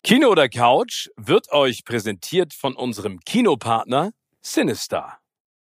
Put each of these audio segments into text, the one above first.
Kino oder Couch wird euch präsentiert von unserem Kinopartner Cinestar.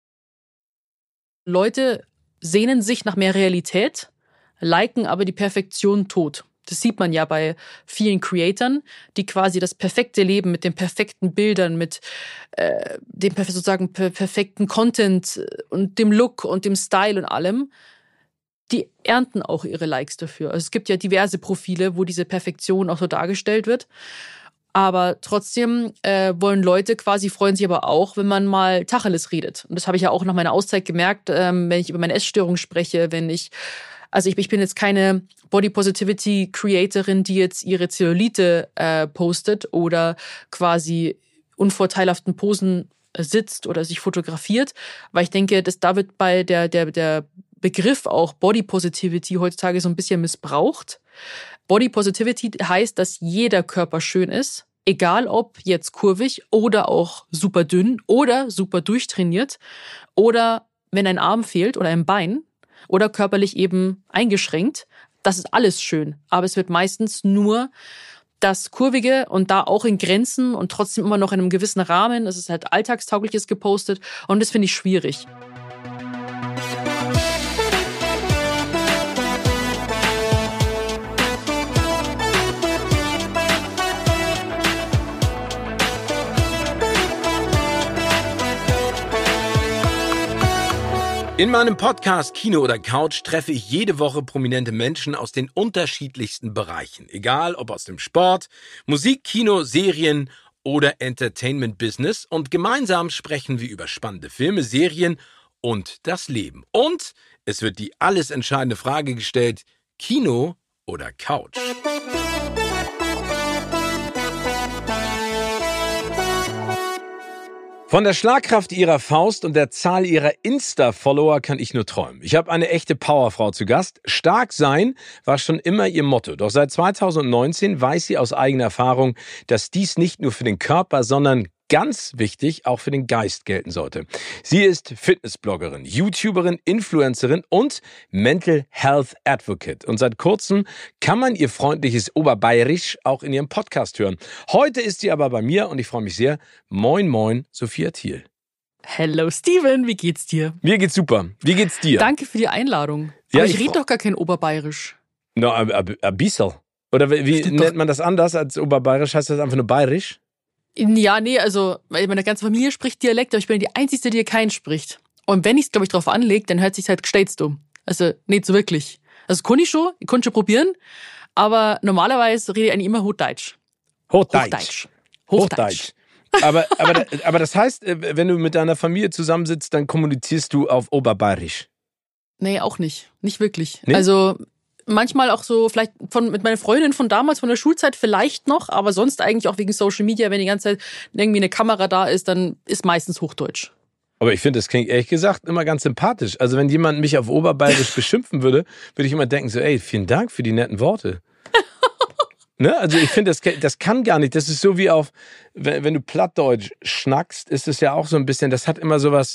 Leute sehnen sich nach mehr Realität, liken aber die Perfektion tot. Das sieht man ja bei vielen Creatoren, die quasi das perfekte Leben mit den perfekten Bildern, mit dem sozusagen perfekten Content und dem Look und dem Style und allem, die ernten auch ihre Likes dafür. Also es gibt ja diverse Profile, wo diese Perfektion auch so dargestellt wird. Aber trotzdem wollen Leute freuen sich aber auch, wenn man mal Tacheles redet. Und das habe ich ja auch nach meiner Auszeit gemerkt, wenn ich über meine Essstörung spreche, ich bin jetzt keine Body Positivity Creatorin, die jetzt ihre Zellulite postet oder quasi unvorteilhaften Posen sitzt oder sich fotografiert, weil ich denke, da wird bei der Begriff auch Body Positivity heutzutage so ein bisschen missbraucht. Body Positivity heißt, dass jeder Körper schön ist, egal ob jetzt kurvig oder auch super dünn oder super durchtrainiert oder wenn ein Arm fehlt oder ein Bein oder körperlich eben eingeschränkt. Das ist alles schön, aber es wird meistens nur das Kurvige und da auch in Grenzen und trotzdem immer noch in einem gewissen Rahmen. Es ist halt Alltagstaugliches gepostet und das finde ich schwierig. In meinem Podcast Kino oder Couch treffe ich jede Woche prominente Menschen aus den unterschiedlichsten Bereichen. Egal ob aus dem Sport, Musik, Kino, Serien oder Entertainment-Business. Und gemeinsam sprechen wir über spannende Filme, Serien und das Leben. Und es wird die alles entscheidende Frage gestellt: Kino oder Couch? Von der Schlagkraft ihrer Faust und der Zahl ihrer Insta-Follower kann ich nur träumen. Ich habe eine echte Powerfrau zu Gast. Stark sein war schon immer ihr Motto. Doch seit 2019 weiß sie aus eigener Erfahrung, dass dies nicht nur für den Körper, sondern ganz wichtig auch für den Geist gelten sollte. Sie ist Fitnessbloggerin, YouTuberin, Influencerin und Mental Health Advocate. Und seit kurzem kann man ihr freundliches Oberbayerisch auch in ihrem Podcast hören. Heute ist sie aber bei mir und ich freue mich sehr. Moin, moin, Sophia Thiel. Hello Steven, wie geht's dir? Mir geht's super. Wie geht's dir? Danke für die Einladung. Ja, aber ich rede doch gar kein Oberbayerisch. No, ein bisschen. Oder wie nennt man das anders als Oberbayerisch? Heißt das einfach nur bayerisch? Ja, nee, also meine ganze Familie spricht Dialekt, aber ich bin die Einzige, die keinen spricht. Und wenn ich es, glaube ich, drauf anlege, dann hört sich's halt gestellt dumm. Also nicht so wirklich. Also kann ich schon probieren, aber normalerweise rede ich eigentlich immer Hochdeutsch. Hochdeutsch. Aber das heißt, wenn du mit deiner Familie zusammensitzt, dann kommunizierst du auf Oberbayerisch? Nee, auch nicht. Nicht wirklich. Nee? Also manchmal auch so, vielleicht mit meiner Freundin von damals, von der Schulzeit vielleicht noch, aber sonst eigentlich auch wegen Social Media, wenn die ganze Zeit irgendwie eine Kamera da ist, dann ist meistens Hochdeutsch. Aber ich finde, das klingt ehrlich gesagt immer ganz sympathisch. Also wenn jemand mich auf Oberbayerisch beschimpfen würde ich immer denken so, ey, vielen Dank für die netten Worte. Ne? Also ich finde, das kann gar nicht. Das ist so wie wenn du Plattdeutsch schnackst, ist es ja auch so ein bisschen, das hat immer sowas,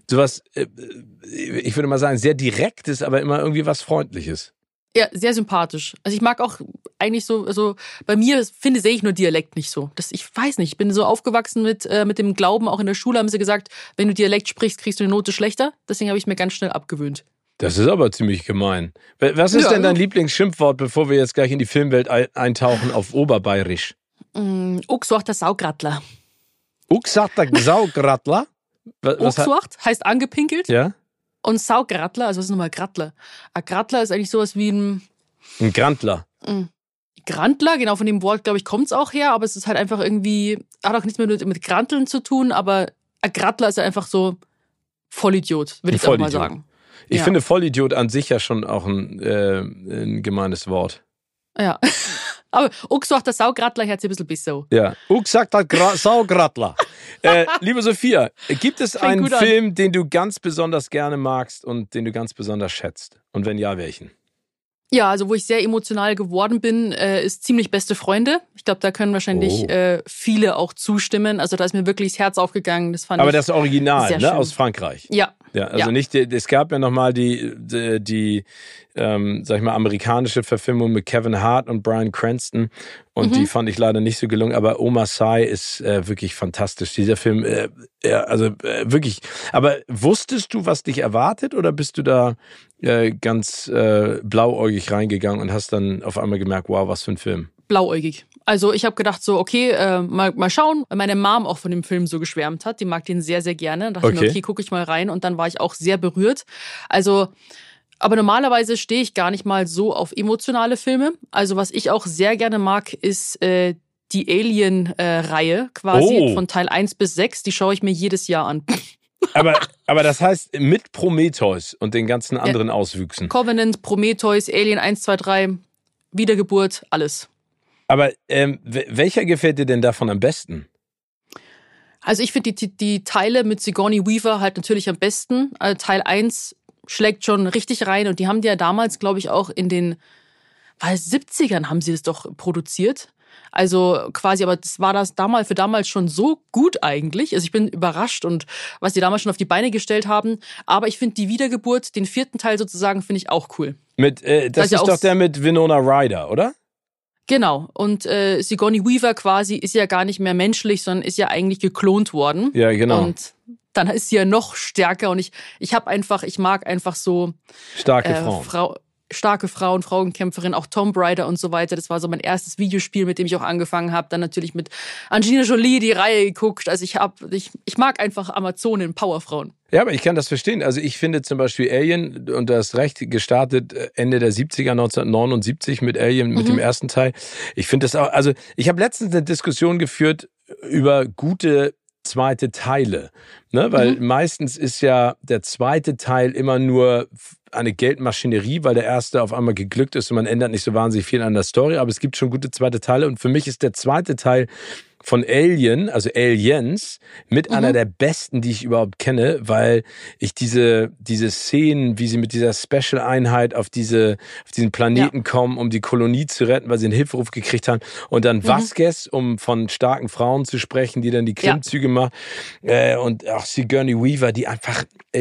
ich würde mal sagen, sehr Direktes, aber immer irgendwie was Freundliches. Ja, sehr sympathisch. Also ich mag auch eigentlich so bei mir, sehe ich nur Dialekt nicht so. Ich weiß nicht, ich bin so aufgewachsen mit dem Glauben, auch in der Schule haben sie gesagt, wenn du Dialekt sprichst, kriegst du eine Note schlechter. Deswegen habe ich mir ganz schnell abgewöhnt. Das ist aber ziemlich gemein. Was ist denn dein Lieblingsschimpfwort, bevor wir jetzt gleich in die Filmwelt eintauchen auf Oberbayerisch? Uxwachter Saugrattler. Uxwachter Saugrattler? Uxwacht heißt angepinkelt. Ja. Und Saugrattler, also was ist nochmal Grattler? Ein Grattler ist eigentlich sowas wie ein Grantler. Grantler, genau, von dem Wort, glaube ich, kommt es auch her, aber es ist halt einfach irgendwie, hat auch nichts mehr mit Granteln zu tun, aber ein Grattler ist ja einfach so Vollidiot, würde ich auch mal sagen. Ich finde Vollidiot an sich ja schon auch ein gemeines Wort. Ja. Aber Uxwachter Saugrattler hört sich ein bisschen besser. Ja, Uxwachter Saugrattler. Liebe Sophia, gibt es einen Film, den du ganz besonders gerne magst und den du ganz besonders schätzt? Und wenn ja, welchen? Ja, also wo ich sehr emotional geworden bin, ist Ziemlich beste Freunde. Ich glaube, da können wahrscheinlich viele auch zustimmen. Also da ist mir wirklich das Herz aufgegangen. Das fand Aber ich das Original, ne, aus Frankreich. Ja. Ja, also nicht, es gab ja nochmal die sag ich mal, amerikanische Verfilmung mit Kevin Hart und Bryan Cranston. Und die fand ich leider nicht so gelungen. Aber Omar Sy ist wirklich fantastisch. Dieser Film, wirklich. Aber wusstest du, was dich erwartet? Oder bist du da ganz blauäugig reingegangen und hast dann auf einmal gemerkt, wow, was für ein Film? Blauäugig. Also ich habe gedacht so, okay, mal schauen. Meine Mom auch von dem Film so geschwärmt hat. Die mag den sehr, sehr gerne. Da dachte ich mir, okay, gucke ich mal rein. Und dann war ich auch sehr berührt. Also, aber normalerweise stehe ich gar nicht mal so auf emotionale Filme. Also was ich auch sehr gerne mag, ist die Alien-Reihe quasi von Teil 1 bis 6. Die schaue ich mir jedes Jahr an. Aber das heißt mit Prometheus und den ganzen anderen Auswüchsen. Covenant, Prometheus, Alien 1, 2, 3, Wiedergeburt, alles. Aber welcher gefällt dir denn davon am besten? Also ich finde die Teile mit Sigourney Weaver halt natürlich am besten. Also Teil 1 schlägt schon richtig rein und die haben die ja damals, glaube ich, auch in den 70ern haben sie das doch produziert. Also quasi, aber das war das für damals schon so gut eigentlich. Also ich bin überrascht und was die damals schon auf die Beine gestellt haben. Aber ich finde die Wiedergeburt, den 4. Teil sozusagen, finde ich auch cool. Das ist doch der mit Winona Ryder, oder? Genau. Und Sigourney Weaver quasi ist ja gar nicht mehr menschlich, sondern ist ja eigentlich geklont worden. Ja, genau. Und dann ist sie ja noch stärker. Und ich mag einfach so starke Frauen. Starke Frauen, Frauenkämpferin, auch Tomb Raider und so weiter. Das war so mein erstes Videospiel, mit dem ich auch angefangen habe. Dann natürlich mit Angelina Jolie die Reihe geguckt. Also ich mag einfach Amazonen, Powerfrauen. Ja, aber ich kann das verstehen. Also ich finde zum Beispiel Alien, und du hast recht, gestartet Ende der 70er, 1979 mit Alien, mit dem ersten Teil. Ich finde das auch, also ich habe letztens eine Diskussion geführt über gute zweite Teile, ne? Weil meistens ist ja der zweite Teil immer nur eine Geldmaschinerie, weil der erste auf einmal geglückt ist und man ändert nicht so wahnsinnig viel an der Story, aber es gibt schon gute zweite Teile und für mich ist der zweite Teil von Alien, also Aliens, mit einer der besten, die ich überhaupt kenne, weil ich diese Szenen, wie sie mit dieser Special-Einheit auf diesen Planeten kommen, um die Kolonie zu retten, weil sie einen Hilferuf gekriegt haben, und dann Vasquez, um von starken Frauen zu sprechen, die dann die Klimmzüge macht, und auch Sigourney Weaver, die einfach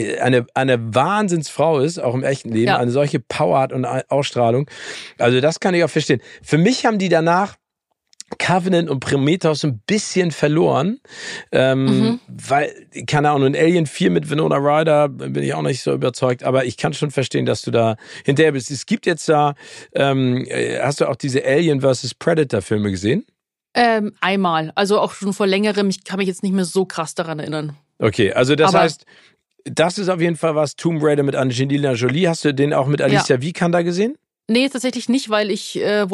eine Wahnsinnsfrau ist, auch im echten Leben, eine solche Power hat und Ausstrahlung. Also das kann ich auch verstehen. Für mich haben die danach Covenant und Prometheus ein bisschen verloren, weil, keine Ahnung, in Alien 4 mit Winona Ryder bin ich auch nicht so überzeugt, aber ich kann schon verstehen, dass du da hinterher bist. Es gibt jetzt da, hast du auch diese Alien vs. Predator Filme gesehen? Einmal, also auch schon vor längerem, ich kann mich jetzt nicht mehr so krass daran erinnern. Okay, also das heißt, das ist auf jeden Fall was, Tomb Raider mit Angelina Jolie, hast du den auch mit Alicia Vikander gesehen? Nee, tatsächlich nicht, weil ich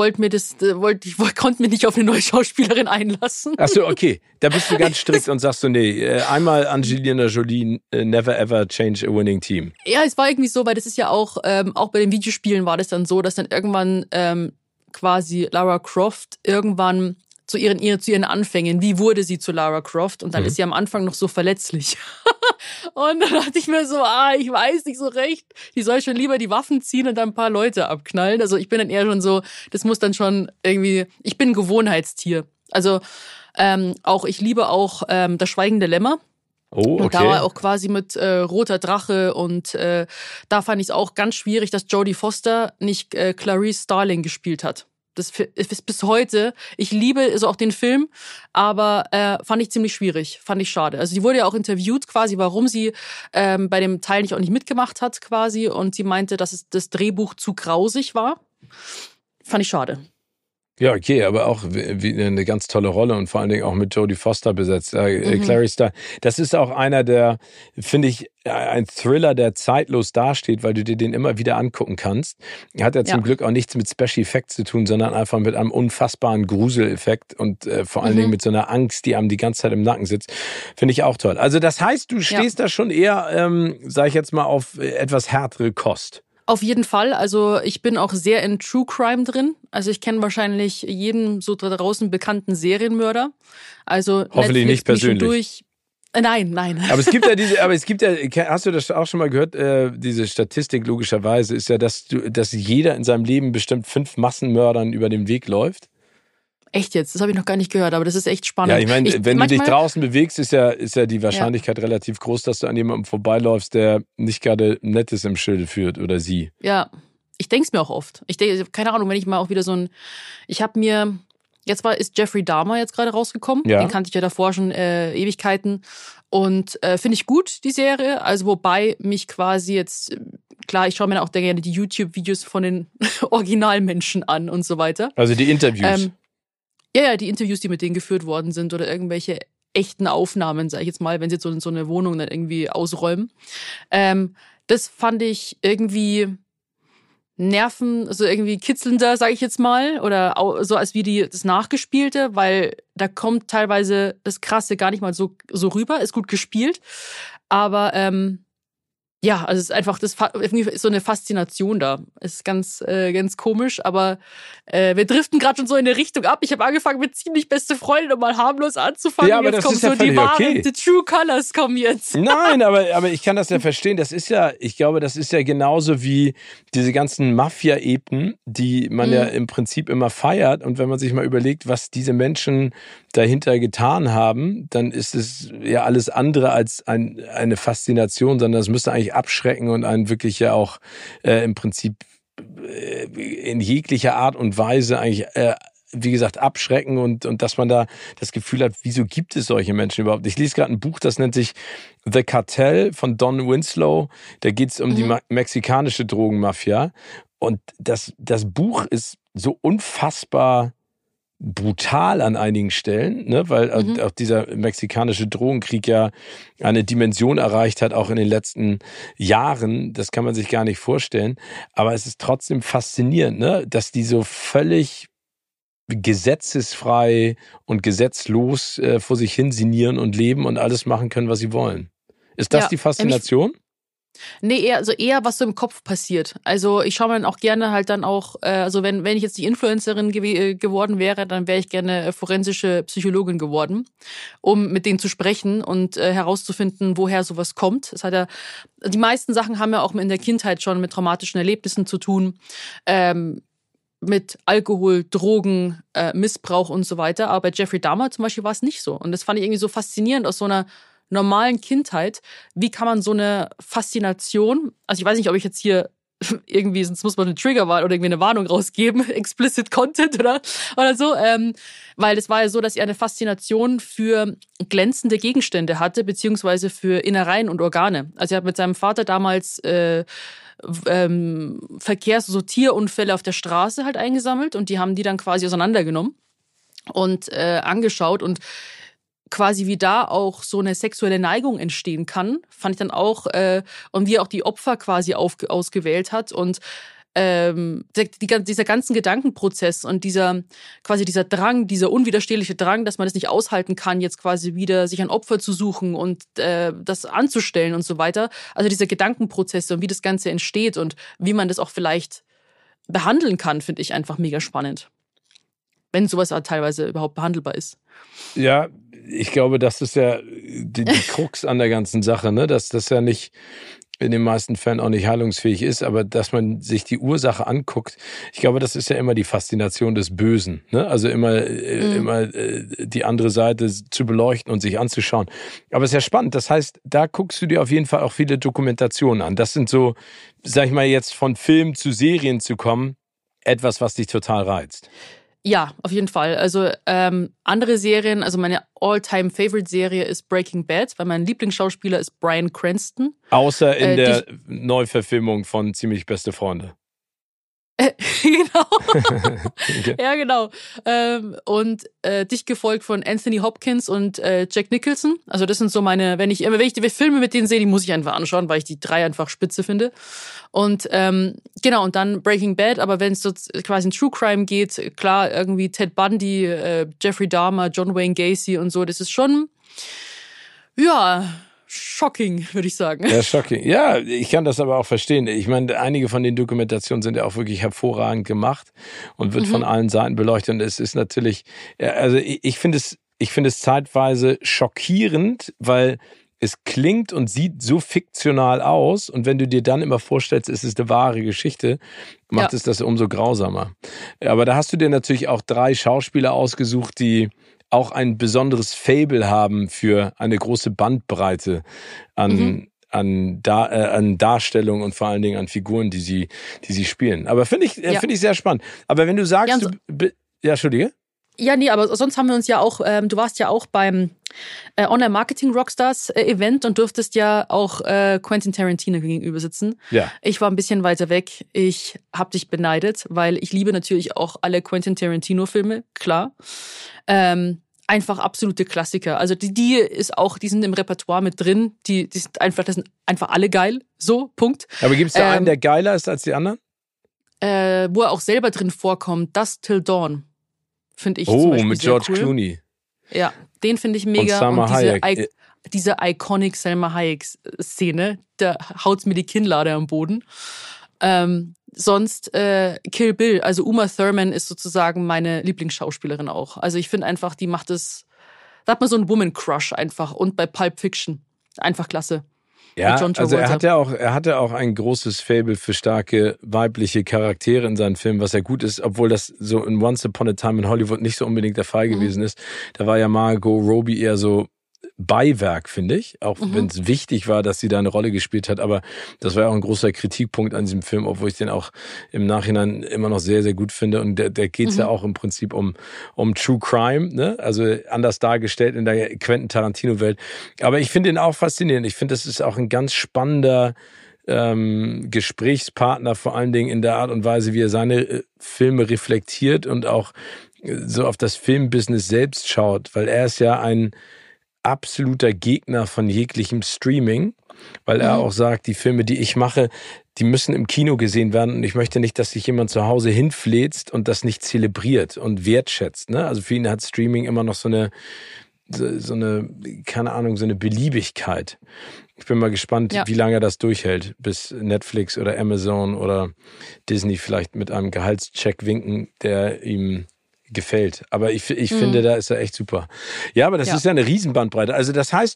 konnte mir nicht auf eine neue Schauspielerin einlassen. Ach so, okay. Da bist du ganz strikt und sagst so, nee, einmal Angelina Jolie, never ever change a winning team. Ja, es war irgendwie so, weil das ist ja auch bei den Videospielen war das dann so, dass dann irgendwann quasi Lara Croft irgendwann zu ihren Anfängen, wie wurde sie zu Lara Croft? Und dann ist sie am Anfang noch so verletzlich. Und dann dachte ich mir so, ich weiß nicht so recht. Die soll schon lieber die Waffen ziehen und dann ein paar Leute abknallen. Also ich bin dann eher schon so, das muss dann schon irgendwie, ich bin ein Gewohnheitstier. Also ich liebe auch das Schweigen der Lämmer. Oh, okay. Und da war auch quasi mit Roter Drache und da fand ich es auch ganz schwierig, dass Jodie Foster nicht Clarice Starling gespielt hat. Das ist bis heute, ich liebe also auch den Film, aber fand ich ziemlich schwierig, fand ich schade. Also sie wurde ja auch interviewt quasi, warum sie bei dem Teil auch nicht mitgemacht hat quasi, und sie meinte, dass das Drehbuch zu grausig war. Fand ich schade. Ja, okay, aber auch wie eine ganz tolle Rolle und vor allen Dingen auch mit Jodie Foster besetzt. Clarice Starling. Das ist auch einer der, finde ich, ein Thriller, der zeitlos dasteht, weil du dir den immer wieder angucken kannst. Hat ja zum Glück auch nichts mit Special Effects zu tun, sondern einfach mit einem unfassbaren Gruseleffekt und vor allen Dingen mit so einer Angst, die einem die ganze Zeit im Nacken sitzt. Finde ich auch toll. Also das heißt, du stehst da schon eher, sag ich jetzt mal, auf etwas härtere Kost. Auf jeden Fall. Also ich bin auch sehr in True Crime drin. Also ich kenne wahrscheinlich jeden so da draußen bekannten Serienmörder. Also hoffentlich nicht persönlich. Nein. Aber es gibt ja hast du das auch schon mal gehört? Diese Statistik logischerweise ist ja, dass jeder in seinem Leben bestimmt 5 Massenmördern über den Weg läuft. Echt jetzt? Das habe ich noch gar nicht gehört, aber das ist echt spannend. Ja, ich meine, wenn du dich draußen bewegst, ist ja die Wahrscheinlichkeit relativ groß, dass du an jemandem vorbeiläufst, der nicht gerade Nettes im Schilde führt oder sie. Ja. ich denke es mir auch oft. Ich denke, keine Ahnung, wenn ich mal auch wieder ist Jeffrey Dahmer jetzt gerade rausgekommen. Ja. Den kannte ich ja davor schon Ewigkeiten. Und finde ich gut, die Serie. Also wobei mich quasi jetzt, klar, ich schaue mir auch gerne die YouTube-Videos von den Originalmenschen an und so weiter. Also die Interviews. Ja, die Interviews, die mit denen geführt worden sind oder irgendwelche echten Aufnahmen, sage ich jetzt mal, wenn sie jetzt so eine Wohnung dann irgendwie ausräumen. Das fand ich irgendwie also irgendwie kitzelnder, sage ich jetzt mal, oder so als wie das Nachgespielte, weil da kommt teilweise das Krasse gar nicht mal so rüber, ist gut gespielt, aber ja, also es ist einfach irgendwie ist so eine Faszination da. Ist ganz komisch, aber wir driften gerade schon so in eine Richtung ab. Ich habe angefangen mit ziemlich beste Freundin, um mal harmlos anzufangen. Ja, aber jetzt das kommen ist ja so die völlig okay. The True Colors kommen jetzt. Nein, aber ich kann das ja verstehen. Ich glaube, das ist ja genauso wie diese ganzen Mafia-Epen, die man ja im Prinzip immer feiert. Und wenn man sich mal überlegt, was diese Menschen dahinter getan haben, dann ist es ja alles andere als eine Faszination, sondern es müsste eigentlich abschrecken und einen wirklich ja auch im Prinzip in jeglicher Art und Weise eigentlich wie gesagt, abschrecken und dass man da das Gefühl hat, wieso gibt es solche Menschen überhaupt? Ich lese gerade ein Buch, das nennt sich The Cartel von Don Winslow. Da geht es um die mexikanische Drogenmafia. Und das Buch ist so unfassbar brutal an einigen Stellen, ne? Weil auch dieser mexikanische Drogenkrieg ja eine Dimension erreicht hat, auch in den letzten Jahren. Das kann man sich gar nicht vorstellen. Aber es ist trotzdem faszinierend, ne? Dass die so völlig gesetzesfrei und gesetzlos vor sich hin sinnieren und leben und alles machen können, was sie wollen. Ist das die Faszination? Nee, eher was so im Kopf passiert. Also ich schaue mir dann auch gerne halt dann auch, also wenn ich jetzt die Influencerin geworden wäre, dann wäre ich gerne forensische Psychologin geworden, um mit denen zu sprechen und herauszufinden, woher sowas kommt. Die meisten Sachen haben ja auch in der Kindheit schon mit traumatischen Erlebnissen zu tun, mit Alkohol, Drogen, Missbrauch und so weiter. Aber bei Jeffrey Dahmer zum Beispiel war es nicht so. Und das fand ich irgendwie so faszinierend aus so einer normalen Kindheit. Wie kann man so eine Faszination, also ich weiß nicht, ob ich jetzt hier irgendwie, sonst muss man eine Triggerwarnung oder irgendwie eine Warnung rausgeben, explicit Content oder so, weil es war ja so, dass er eine Faszination für glänzende Gegenstände hatte, beziehungsweise für Innereien und Organe. Also er hat mit seinem Vater damals Tierunfälle auf der Straße halt eingesammelt und die haben die dann quasi auseinandergenommen und angeschaut und quasi wie da auch so eine sexuelle Neigung entstehen kann, fand ich dann auch, und wie er auch die Opfer quasi ausgewählt hat und dieser ganzen Gedankenprozess und dieser Drang, dieser unwiderstehliche Drang, dass man das nicht aushalten kann, jetzt quasi wieder sich ein Opfer zu suchen und das anzustellen und so weiter. Also diese Gedankenprozesse und wie das Ganze entsteht und wie man das auch vielleicht behandeln kann, finde ich einfach mega spannend. Wenn sowas auch teilweise überhaupt behandelbar ist. Ja, ich glaube, das ist ja die Krux an der ganzen Sache, ne? Dass das ja nicht in den meisten Fällen auch nicht heilungsfähig ist, aber dass man sich die Ursache anguckt, ich glaube, das ist ja immer die Faszination des Bösen, ne? Also immer die andere Seite zu beleuchten und sich anzuschauen. Aber es ist ja spannend, das heißt, da guckst du dir auf jeden Fall auch viele Dokumentationen an. Das sind so, sag ich mal, jetzt von Film zu Serien zu kommen, etwas, was dich total reizt. Ja, auf jeden Fall. Also andere Serien, also meine All-Time-Favorite-Serie ist Breaking Bad, weil mein Lieblingsschauspieler ist Bryan Cranston. Außer in der Neuverfilmung von Ziemlich beste Freunde. Genau. Okay. Ja, genau. Und dicht gefolgt von Anthony Hopkins und Jack Nicholson. Also das sind so meine, wenn ich die Filme mit denen sehe, die muss ich einfach anschauen, weil ich die drei einfach spitze finde. Und genau, und dann Breaking Bad, aber wenn es so quasi in True Crime geht, klar, irgendwie Ted Bundy, Jeffrey Dahmer, John Wayne Gacy und so, das ist schon, ja, shocking, würde ich sagen. Ja, shocking. Ja, ich kann das aber auch verstehen. Ich meine, einige von den Dokumentationen sind ja auch wirklich hervorragend gemacht und wird von allen Seiten beleuchtet. Und es ist natürlich, also ich finde es zeitweise schockierend, weil es klingt und sieht so fiktional aus. Und wenn du dir dann immer vorstellst, es ist eine wahre Geschichte, macht es das umso grausamer. Aber da hast du dir natürlich auch 3 Schauspieler ausgesucht, die auch ein besonderes Faible haben für eine große Bandbreite an an Darstellung und vor allen Dingen an Figuren, die sie spielen. Aber finde ich sehr spannend. Aber wenn du sagst, Entschuldige? Ja, nee, aber sonst haben wir uns ja auch, du warst ja auch beim Online-Marketing-Rockstars-Event und durftest ja auch Quentin Tarantino gegenüber sitzen. Ja. Ich war ein bisschen weiter weg. Ich habe dich beneidet, weil ich liebe natürlich auch alle Quentin Tarantino-Filme, klar. Einfach absolute Klassiker. Also die sind im Repertoire mit drin. Das sind einfach alle geil. So, Punkt. Aber gibt es da einen, der geiler ist als die anderen? Wo er auch selber drin vorkommt, Dusk Till Dawn. Finde ich zum Beispiel mit sehr George cool. Clooney. Ja, den finde ich mega. Salma Hayek. Diese iconic Salma Hayek-Szene, da haut's mir die Kinnlade am Boden. Sonst Kill Bill, also Uma Thurman ist sozusagen meine Lieblingsschauspielerin auch. Also ich finde einfach, die macht es, da hat man so einen Woman-Crush einfach. Und bei Pulp Fiction, einfach klasse. Ja, also er hatte auch ein großes Faible für starke weibliche Charaktere in seinen Filmen, was ja gut ist, obwohl das so in Once Upon a Time in Hollywood nicht so unbedingt der Fall gewesen ist. Da war ja Margot Robbie eher so Beiwerk, finde ich, auch wenn es wichtig war, dass sie da eine Rolle gespielt hat, aber das war ja auch ein großer Kritikpunkt an diesem Film, obwohl ich den auch im Nachhinein immer noch sehr, sehr gut finde und der geht's ja auch im Prinzip um True Crime, ne? Also anders dargestellt in der Quentin Tarantino-Welt, aber ich finde ihn auch faszinierend, ich finde, das ist auch ein ganz spannender Gesprächspartner, vor allen Dingen in der Art und Weise, wie er seine Filme reflektiert und auch so auf das Filmbusiness selbst schaut, weil er ist ja ein absoluter Gegner von jeglichem Streaming, weil er auch sagt, die Filme, die ich mache, die müssen im Kino gesehen werden und ich möchte nicht, dass sich jemand zu Hause hinfläzt und das nicht zelebriert und wertschätzt. Ne? Also für ihn hat Streaming immer noch so eine, keine Ahnung, so eine Beliebigkeit. Ich bin mal gespannt, wie lange das durchhält, bis Netflix oder Amazon oder Disney vielleicht mit einem Gehaltscheck winken, der ihm gefällt. Aber ich finde, da ist er echt super. Ja, aber das ist ja eine Riesenbandbreite. Also das heißt,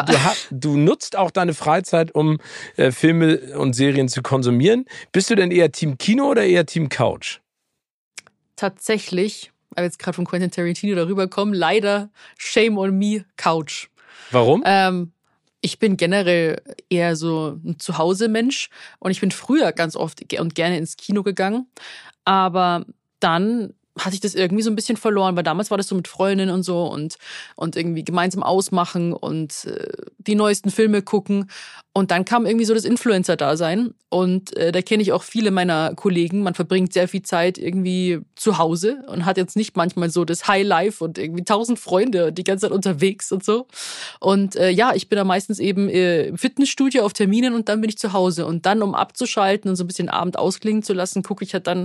du nutzt auch deine Freizeit, um Filme und Serien zu konsumieren. Bist du denn eher Team Kino oder eher Team Couch? Tatsächlich, weil wir jetzt gerade von Quentin Tarantino darüber kommen, leider Shame on Me, Couch. Warum? Ich bin generell eher so ein Zuhause-Mensch und ich bin früher ganz oft und gerne ins Kino gegangen. Aber dann hatte ich das irgendwie so ein bisschen verloren, weil damals war das so mit Freundinnen und so und irgendwie gemeinsam ausmachen und die neuesten Filme gucken. Und dann kam irgendwie so das Influencer-Dasein und da kenne ich auch viele meiner Kollegen. Man verbringt sehr viel Zeit irgendwie zu Hause und hat jetzt nicht manchmal so das High Life und irgendwie 1000 Freunde die ganze Zeit unterwegs und so. Und ich bin da meistens eben im Fitnessstudio auf Terminen und dann bin ich zu Hause. Und dann, um abzuschalten und so ein bisschen Abend ausklingen zu lassen, gucke ich halt dann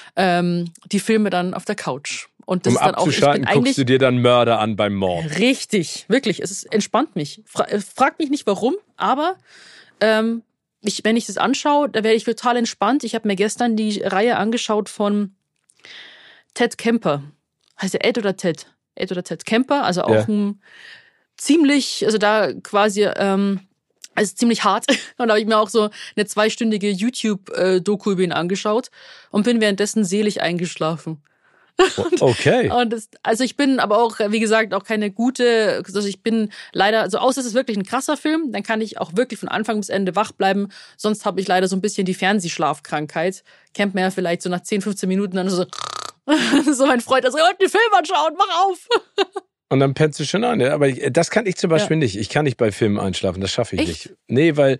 die Filme dann auf der Couch. Und das um ist dann abzuschalten, guckst du dir dann Mörder an beim Mord. Richtig, wirklich. Es entspannt mich. Frag mich nicht warum, aber wenn ich das anschaue, da werde ich total entspannt. Ich habe mir gestern die Reihe angeschaut von Ted Kemper. Heißt er Ed oder Ted? Ed oder Ted Kemper, also auch ein ziemlich, also da quasi also ziemlich hart. Und da habe ich mir auch so eine 2-stündige YouTube-Doku über ihn angeschaut und bin währenddessen selig eingeschlafen. Okay. Also ich bin aber auch, wie gesagt, auch keine gute, also ich bin leider, also außer es ist wirklich ein krasser Film, dann kann ich auch wirklich von Anfang bis Ende wach bleiben. Sonst habe ich leider so ein bisschen die Fernsehschlafkrankheit. Kennt man ja vielleicht so nach 10, 15 Minuten dann so mein Freund, also den Film anschauen, mach auf. Und dann pennst du schon an. Ja? Aber das kann ich zum Beispiel nicht. Ich kann nicht bei Filmen einschlafen, das schaffe ich nicht. Nee, weil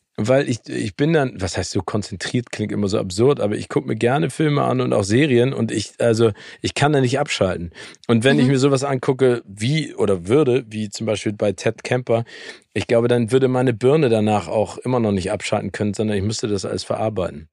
ich bin dann, was heißt so konzentriert, klingt immer so absurd, aber ich gucke mir gerne Filme an und auch Serien und ich kann da nicht abschalten. Und wenn ich mir sowas angucke, wie zum Beispiel bei Ted Kemper, ich glaube, dann würde meine Birne danach auch immer noch nicht abschalten können, sondern ich müsste das alles verarbeiten.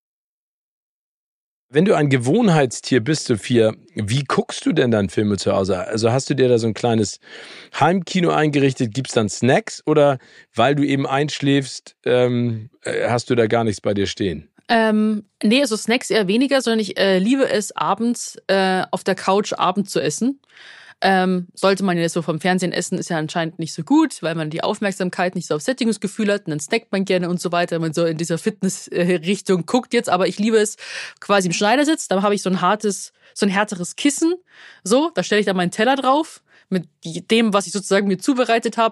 Wenn du ein Gewohnheitstier bist, Sophia, wie guckst du denn dann Filme zu Hause? Also hast du dir da so ein kleines Heimkino eingerichtet, gibt's dann Snacks oder weil du eben einschläfst, hast du da gar nichts bei dir stehen? Nee, also Snacks eher weniger, sondern ich liebe es abends auf der Couch Abend zu essen. Sollte man ja so vom Fernsehen essen, ist ja anscheinend nicht so gut, weil man die Aufmerksamkeit nicht so auf Sättigungsgefühl hat und dann snackt man gerne und so weiter, wenn man so in dieser Fitness-Richtung guckt jetzt. Aber ich liebe es quasi im Schneidersitz, da habe ich so ein härteres Kissen, so, da stelle ich dann meinen Teller drauf mit dem, was ich sozusagen mir zubereitet habe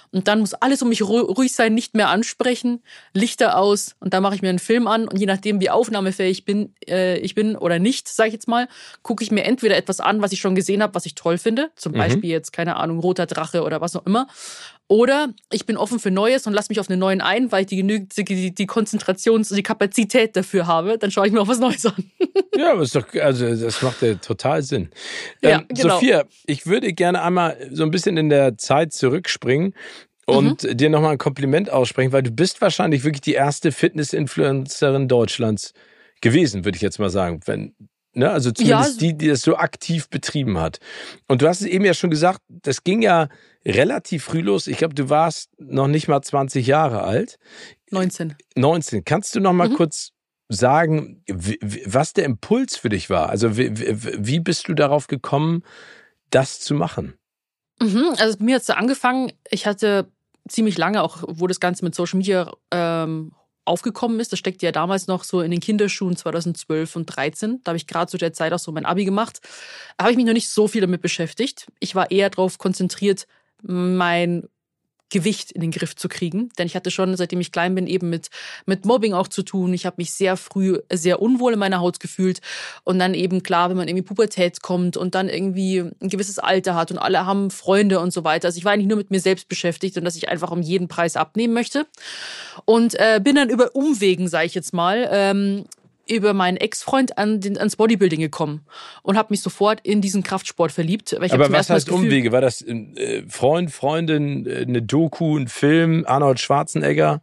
Und dann muss alles um mich ruhig sein, nicht mehr ansprechen, Lichter aus und dann mache ich mir einen Film an und je nachdem, wie aufnahmefähig ich bin oder nicht, sage ich jetzt mal, gucke ich mir entweder etwas an, was ich schon gesehen habe, was ich toll finde, zum Beispiel jetzt, keine Ahnung, Roter Drache oder was auch immer, oder ich bin offen für Neues und lasse mich auf einen neuen ein, weil ich die Konzentrations-, die Kapazität dafür habe, dann schaue ich mir auch was Neues an. Ja, aber ist doch, also das macht ja total Sinn. Ja, genau. Sophia, ich würde gerne einmal so ein bisschen in der Zeit zurückspringen und dir nochmal ein Kompliment aussprechen, weil du bist wahrscheinlich wirklich die erste Fitness-Influencerin Deutschlands gewesen, würde ich jetzt mal sagen. Also zumindest die das so aktiv betrieben hat. Und du hast es eben ja schon gesagt, das ging ja relativ früh los. Ich glaube, du warst noch nicht mal 20 Jahre alt. 19. Kannst du noch mal kurz sagen, was der Impuls für dich war? Also wie bist du darauf gekommen, das zu machen? Also bei mir hat es angefangen, ich hatte ziemlich lange, auch wo das Ganze mit Social Media aufgekommen ist, das steckte ja damals noch so in den Kinderschuhen 2012 und 2013, da habe ich gerade zu der Zeit auch so mein Abi gemacht, habe ich mich noch nicht so viel damit beschäftigt. Ich war eher darauf konzentriert, mein Gewicht in den Griff zu kriegen. Denn ich hatte schon, seitdem ich klein bin, eben mit Mobbing auch zu tun. Ich habe mich sehr früh sehr unwohl in meiner Haut gefühlt. Und dann eben klar, wenn man irgendwie Pubertät kommt und dann irgendwie ein gewisses Alter hat und alle haben Freunde und so weiter. Also ich war eigentlich nur mit mir selbst beschäftigt und dass ich einfach um jeden Preis abnehmen möchte. Und bin dann über Umwegen, sage ich jetzt mal, über meinen Ex-Freund ans Bodybuilding gekommen und habe mich sofort in diesen Kraftsport verliebt. Weil ich Aber was heißt Umwege? War das Freund, Freundin, eine Doku, ein Film, Arnold Schwarzenegger?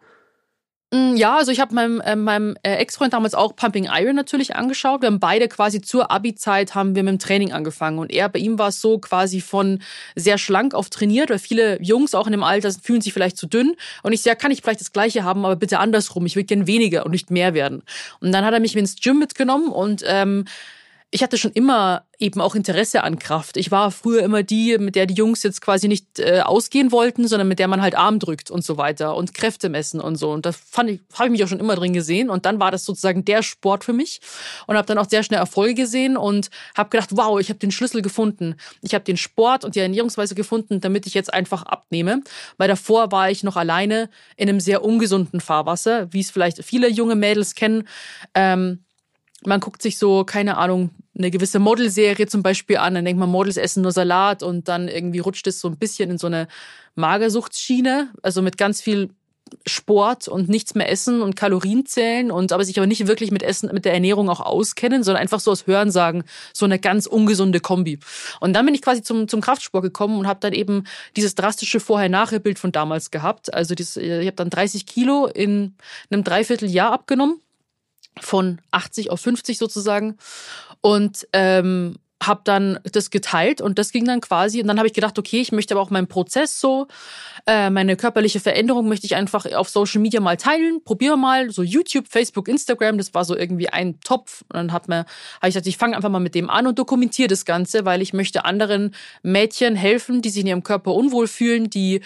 Ja, also ich habe meinem Ex-Freund damals auch Pumping Iron natürlich angeschaut. Wir haben beide quasi zur Abi-Zeit haben wir mit dem Training angefangen. Und bei ihm war es so quasi von sehr schlank auf trainiert, weil viele Jungs auch in dem Alter fühlen sich vielleicht zu dünn. Und ich sage, kann ich vielleicht das Gleiche haben, aber bitte andersrum. Ich will gern weniger und nicht mehr werden. Und dann hat er mich ins Gym mitgenommen und ich hatte schon immer eben auch Interesse an Kraft. Ich war früher immer die, mit der die Jungs jetzt quasi nicht ausgehen wollten, sondern mit der man halt Arm drückt und so weiter und Kräfte messen und so. Und da habe ich mich auch schon immer drin gesehen. Und dann war das sozusagen der Sport für mich und habe dann auch sehr schnell Erfolge gesehen und habe gedacht, wow, ich habe den Schlüssel gefunden. Ich habe den Sport und die Ernährungsweise gefunden, damit ich jetzt einfach abnehme. Weil davor war ich noch alleine in einem sehr ungesunden Fahrwasser, wie es vielleicht viele junge Mädels kennen. Man guckt sich so, keine Ahnung, eine gewisse Modelserie zum Beispiel an, dann denkt man, Models essen nur Salat und dann irgendwie rutscht es so ein bisschen in so eine Magersuchtsschiene, also mit ganz viel Sport und nichts mehr essen und Kalorien zählen und aber sich aber nicht wirklich mit Essen, mit der Ernährung auch auskennen, sondern einfach so aus Hörensagen, so eine ganz ungesunde Kombi. Und dann bin ich quasi zum Kraftsport gekommen und habe dann eben dieses drastische Vorher-Nachher-Bild von damals gehabt. Also ich habe dann 30 Kilo in einem Dreivierteljahr abgenommen. Von 80 auf 50 sozusagen und habe dann das geteilt und das ging dann quasi und dann habe ich gedacht, okay, ich möchte aber auch meinen Prozess so, meine körperliche Veränderung möchte ich einfach auf Social Media mal teilen, probiere mal, so YouTube, Facebook, Instagram, das war so irgendwie ein Topf und dann habe ich gesagt, ich fange einfach mal mit dem an und dokumentiere das Ganze, weil ich möchte anderen Mädchen helfen, die sich in ihrem Körper unwohl fühlen, die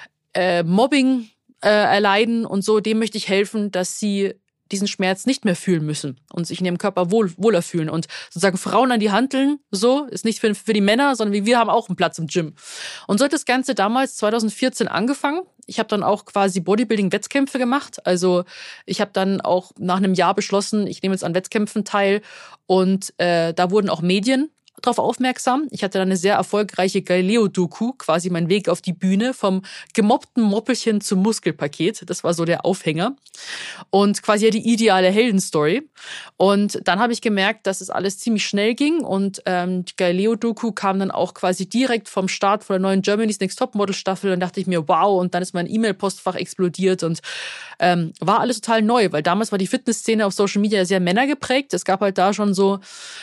Mobbing erleiden und so, dem möchte ich helfen, dass sie diesen Schmerz nicht mehr fühlen müssen und sich in ihrem Körper wohler fühlen und sozusagen Frauen an die Hanteln, so, ist nicht für die Männer, sondern wir haben auch einen Platz im Gym. Und so hat das Ganze damals 2014 angefangen. Ich habe dann auch quasi Bodybuilding-Wettkämpfe gemacht. Also ich habe dann auch nach einem Jahr beschlossen, ich nehme jetzt an Wettkämpfen teil und da wurden auch Medien drauf aufmerksam. Ich hatte dann eine sehr erfolgreiche Galileo-Doku, quasi mein Weg auf die Bühne, vom gemobbten Moppelchen zum Muskelpaket. Das war so der Aufhänger. Und quasi ja die ideale Heldenstory. Und dann habe ich gemerkt, dass es alles ziemlich schnell ging. Und die Galileo-Doku kam dann auch quasi direkt vom Start von der neuen Germany's Next Topmodel-Staffel. Und dachte ich mir, wow. Und dann ist mein E-Mail-Postfach explodiert und war alles total neu, weil damals war die Fitnessszene auf Social Media sehr männergeprägt. Es gab halt da schon so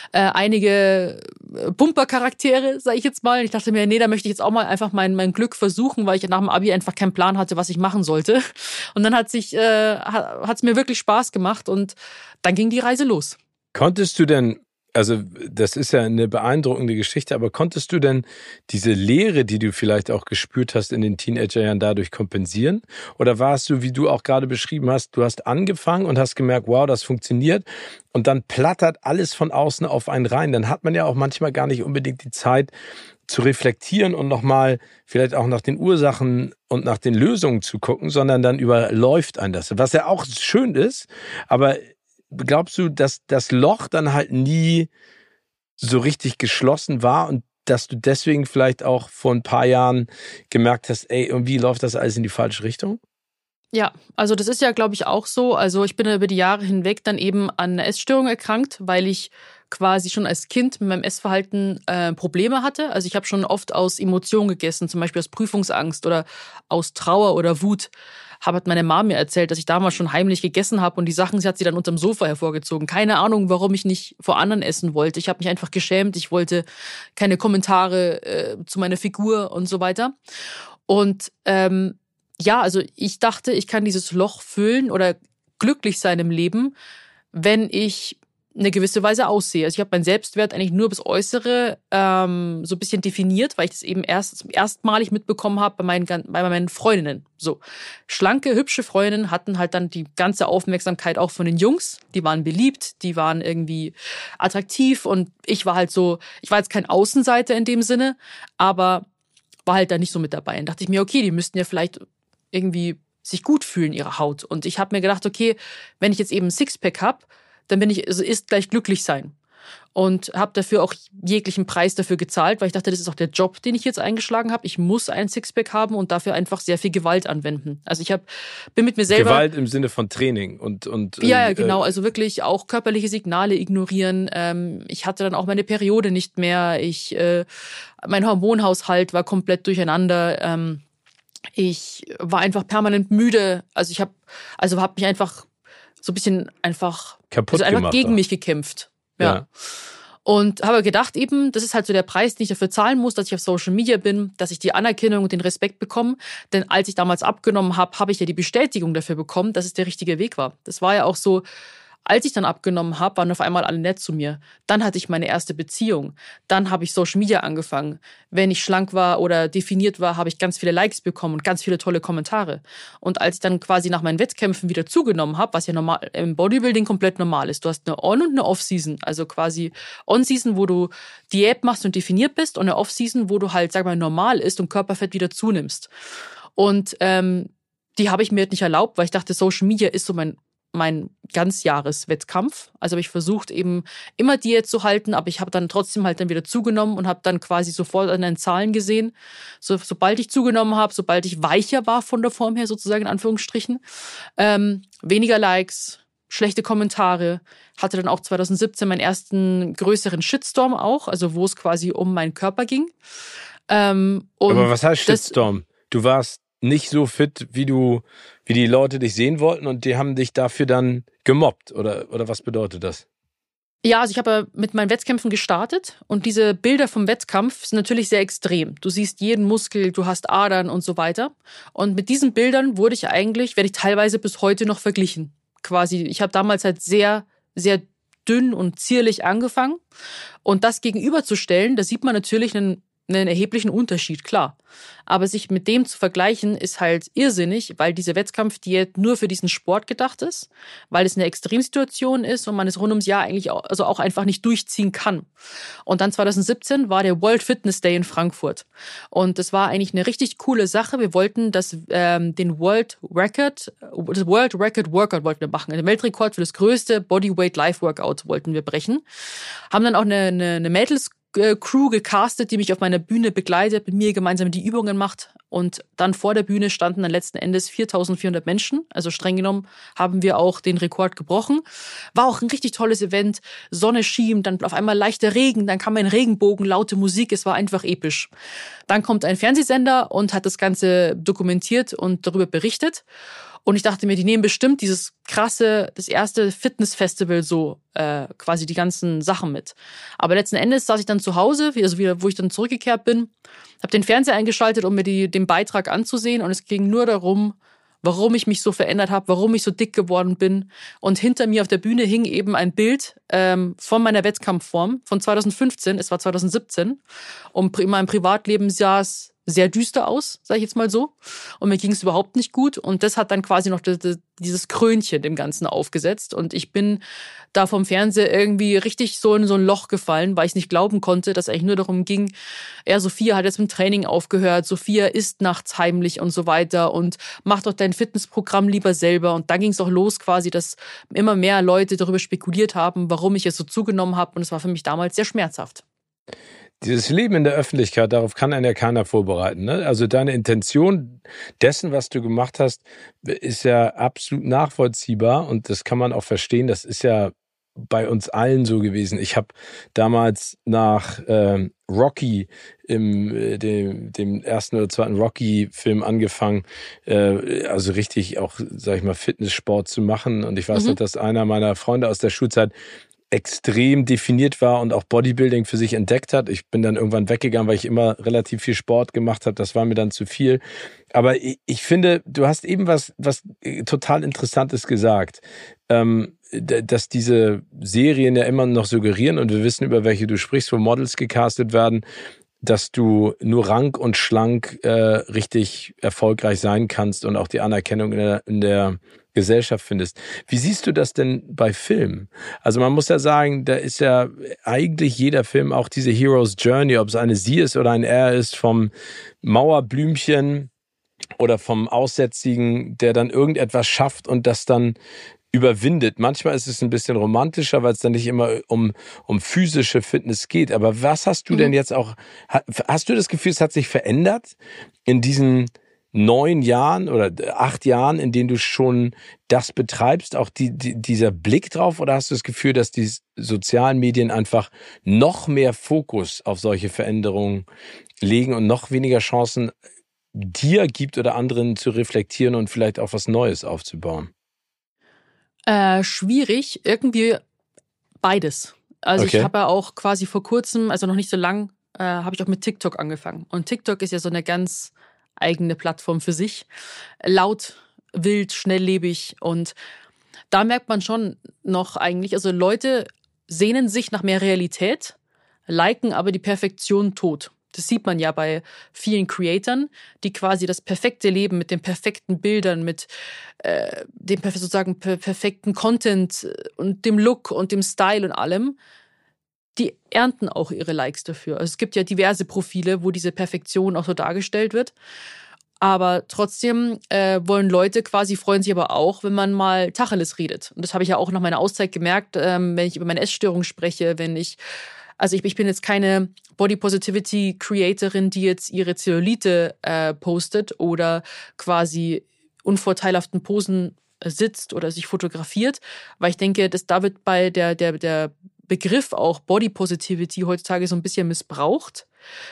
einige Bumper-Charaktere, sage ich jetzt mal. Ich dachte mir, nee, da möchte ich jetzt auch mal einfach mein Glück versuchen, weil ich nach dem Abi einfach keinen Plan hatte, was ich machen sollte. Und dann hat's mir wirklich Spaß gemacht und dann ging die Reise los. Konntest du denn Also das ist ja eine beeindruckende Geschichte, aber konntest du denn diese Leere, die du vielleicht auch gespürt hast in den Teenagerjahren, dadurch kompensieren? Oder warst du, wie du auch gerade beschrieben hast, du hast angefangen und hast gemerkt, wow, das funktioniert und dann plattert alles von außen auf einen rein. Dann hat man ja auch manchmal gar nicht unbedingt die Zeit zu reflektieren und nochmal vielleicht auch nach den Ursachen und nach den Lösungen zu gucken, sondern dann überläuft einen das. Was ja auch schön ist, aber glaubst du, dass das Loch dann halt nie so richtig geschlossen war und dass du deswegen vielleicht auch vor ein paar Jahren gemerkt hast, ey, irgendwie läuft das alles in die falsche Richtung? Ja, also das ist ja, glaube ich, auch so. Also ich bin ja über die Jahre hinweg dann eben an einer Essstörung erkrankt, weil ich quasi schon als Kind mit meinem Essverhalten Probleme hatte. Also ich habe schon oft aus Emotionen gegessen, zum Beispiel aus Prüfungsangst oder aus Trauer oder Wut. Hat meine Mama mir erzählt, dass ich damals schon heimlich gegessen habe und die Sachen, sie hat sie dann unterm Sofa hervorgezogen. Keine Ahnung, warum ich nicht vor anderen essen wollte. Ich habe mich einfach geschämt. Ich wollte keine Kommentare zu meiner Figur und so weiter. Und ja, also ich dachte, ich kann dieses Loch füllen oder glücklich sein im Leben, wenn ich eine gewisse Weise aussehe. Also ich habe meinen Selbstwert eigentlich nur bis Äußere so ein bisschen definiert, weil ich das eben erstmalig mitbekommen habe bei meinen Freundinnen. So schlanke, hübsche Freundinnen hatten halt dann die ganze Aufmerksamkeit auch von den Jungs. Die waren beliebt, die waren irgendwie attraktiv und ich war halt so, ich war jetzt kein Außenseiter in dem Sinne, aber war halt da nicht so mit dabei. Und dachte ich mir, okay, die müssten ja vielleicht irgendwie sich gut fühlen, ihre Haut. Und ich habe mir gedacht, okay, wenn ich jetzt eben ein Sixpack habe, dann ist gleich glücklich sein. Und habe dafür auch jeglichen Preis dafür gezahlt, weil ich dachte, das ist auch der Job, den ich jetzt eingeschlagen habe. Ich muss ein Sixpack haben und dafür einfach sehr viel Gewalt anwenden. Also bin mit mir selber... Gewalt im Sinne von Training und ja, genau. Also wirklich auch körperliche Signale ignorieren. Ich hatte dann auch meine Periode nicht mehr. Mein Hormonhaushalt war komplett durcheinander. Ich war einfach permanent müde. Also hab mich einfach so ein bisschen einfach gegen mich gekämpft. Ja. Und habe gedacht eben, das ist halt so der Preis, den ich dafür zahlen muss, dass ich auf Social Media bin, dass ich die Anerkennung und den Respekt bekomme. Denn als ich damals abgenommen habe, habe ich ja die Bestätigung dafür bekommen, dass es der richtige Weg war. Das war ja auch so, als ich dann abgenommen habe, waren auf einmal alle nett zu mir. Dann hatte ich meine erste Beziehung. Dann habe ich Social Media angefangen. Wenn ich schlank war oder definiert war, habe ich ganz viele Likes bekommen und ganz viele tolle Kommentare. Und als ich dann quasi nach meinen Wettkämpfen wieder zugenommen habe, was ja normal im Bodybuilding komplett normal ist, du hast eine On- und eine Off-Season. Also quasi On-Season, wo du Diät machst und definiert bist und eine Off-Season, wo du halt, sag mal, normal ist und Körperfett wieder zunimmst. Und die habe ich mir nicht erlaubt, weil ich dachte, Social Media ist so mein Ganzjahreswettkampf. Also habe ich versucht, eben immer Diät zu halten, aber ich habe dann trotzdem halt dann wieder zugenommen und habe dann quasi sofort an den Zahlen gesehen, sobald ich zugenommen habe, sobald ich weicher war von der Form her sozusagen in Anführungsstrichen, weniger Likes, schlechte Kommentare, hatte dann auch 2017 meinen ersten größeren Shitstorm auch, also wo es quasi um meinen Körper ging. Aber was heißt Shitstorm? Du warst nicht so fit, wie die Leute dich sehen wollten und die haben dich dafür dann gemobbt oder was bedeutet das? Ja, also ich habe mit meinen Wettkämpfen gestartet und diese Bilder vom Wettkampf sind natürlich sehr extrem. Du siehst jeden Muskel, du hast Adern und so weiter. Und mit diesen Bildern werde ich teilweise bis heute noch verglichen. Quasi, ich habe damals halt sehr, sehr dünn und zierlich angefangen. Und das gegenüberzustellen, da sieht man natürlich einen erheblichen Unterschied, klar. Aber sich mit dem zu vergleichen, ist halt irrsinnig, weil diese Wettkampfdiät nur für diesen Sport gedacht ist, weil es eine Extremsituation ist und man es rund ums Jahr eigentlich auch einfach nicht durchziehen kann. Und dann 2017 war der World Fitness Day in Frankfurt. Und das war eigentlich eine richtig coole Sache. Wir wollten den World Record Workout wollten wir machen. Den Weltrekord für das größte Bodyweight Life Workout wollten wir brechen. Haben dann auch eine Mädels Crew gecastet, die mich auf meiner Bühne begleitet, mit mir gemeinsam die Übungen macht. Und dann vor der Bühne standen dann letzten Endes 4.400 Menschen. Also streng genommen haben wir auch den Rekord gebrochen. War auch ein richtig tolles Event. Sonne schien, dann auf einmal leichter Regen, dann kam ein Regenbogen, laute Musik. Es war einfach episch. Dann kommt ein Fernsehsender und hat das Ganze dokumentiert und darüber berichtet. Und ich dachte mir, die nehmen bestimmt das erste Fitnessfestival quasi die ganzen Sachen mit. Aber letzten Endes saß ich dann zu Hause, wo ich dann zurückgekehrt bin, habe den Fernseher eingeschaltet, um mir den Beitrag anzusehen. Und es ging nur darum, warum ich mich so verändert habe, warum ich so dick geworden bin. Und hinter mir auf der Bühne hing eben ein Bild von meiner Wettkampfform von 2015, es war 2017. Und in meinem Privatleben sah es sehr düster aus, sage ich jetzt mal so. Und mir ging es überhaupt nicht gut. Und das hat dann quasi noch dieses Krönchen dem Ganzen aufgesetzt. Und ich bin da vom Fernseher irgendwie richtig so in so ein Loch gefallen, weil ich nicht glauben konnte, dass es eigentlich nur darum ging, Sophia hat jetzt mit dem Training aufgehört, Sophia isst nachts heimlich und so weiter und mach doch dein Fitnessprogramm lieber selber. Und da ging es auch los quasi, dass immer mehr Leute darüber spekuliert haben, warum ich jetzt so zugenommen habe. Und es war für mich damals sehr schmerzhaft. Dieses Leben in der Öffentlichkeit, darauf kann einen ja keiner vorbereiten, ne? Also deine Intention dessen, was du gemacht hast, ist ja absolut nachvollziehbar und das kann man auch verstehen. Das ist ja bei uns allen so gewesen. Ich habe damals nach Rocky, dem ersten oder zweiten Rocky-Film angefangen, also richtig auch, sag ich mal, Fitnesssport zu machen. Und ich weiß noch, dass einer meiner Freunde aus der Schulzeit extrem definiert war und auch Bodybuilding für sich entdeckt hat. Ich bin dann irgendwann weggegangen, weil ich immer relativ viel Sport gemacht habe. Das war mir dann zu viel. Aber ich finde, du hast eben was total Interessantes gesagt, dass diese Serien ja immer noch suggerieren, und wir wissen, über welche du sprichst, wo Models gecastet werden, dass du nur rank und schlank richtig erfolgreich sein kannst und auch die Anerkennung in der Gesellschaft findest. Wie siehst du das denn bei Filmen? Also man muss ja sagen, da ist ja eigentlich jeder Film auch diese Hero's Journey, ob es eine Sie ist oder ein Er ist, vom Mauerblümchen oder vom Aussätzigen, der dann irgendetwas schafft und das dann überwindet. Manchmal ist es ein bisschen romantischer, weil es dann nicht immer um physische Fitness geht. Aber was hast du denn jetzt auch, hast du das Gefühl, es hat sich verändert in diesen 9 Jahren oder 8 Jahren, in denen du schon das betreibst, auch dieser Blick drauf? Oder hast du das Gefühl, dass die sozialen Medien einfach noch mehr Fokus auf solche Veränderungen legen und noch weniger Chancen dir gibt oder anderen zu reflektieren und vielleicht auch was Neues aufzubauen? Schwierig, irgendwie beides. Also Okay. ich habe ja auch quasi vor kurzem, also noch nicht so lang, habe ich auch mit TikTok angefangen. Und TikTok ist ja so eine ganz eigene Plattform für sich. Laut, wild, schnelllebig. Und da merkt man schon noch eigentlich, also Leute sehnen sich nach mehr Realität, liken aber die Perfektion tot. Das sieht man ja bei vielen Creatoren, die quasi das perfekte Leben mit den perfekten Bildern, mit dem sozusagen perfekten Content und dem Look und dem Style und allem, die ernten auch ihre Likes dafür. Also es gibt ja diverse Profile, wo diese Perfektion auch so dargestellt wird. Aber trotzdem freuen sich aber auch, wenn man mal Tacheles redet. Und das habe ich ja auch nach meiner Auszeit gemerkt, wenn ich über meine Essstörung spreche, also ich bin jetzt keine Body Positivity Creatorin, die jetzt ihre Zellulite postet oder quasi unvorteilhaften Posen sitzt oder sich fotografiert, weil ich denke, dass da wird bei der Begriff auch Body Positivity heutzutage so ein bisschen missbraucht.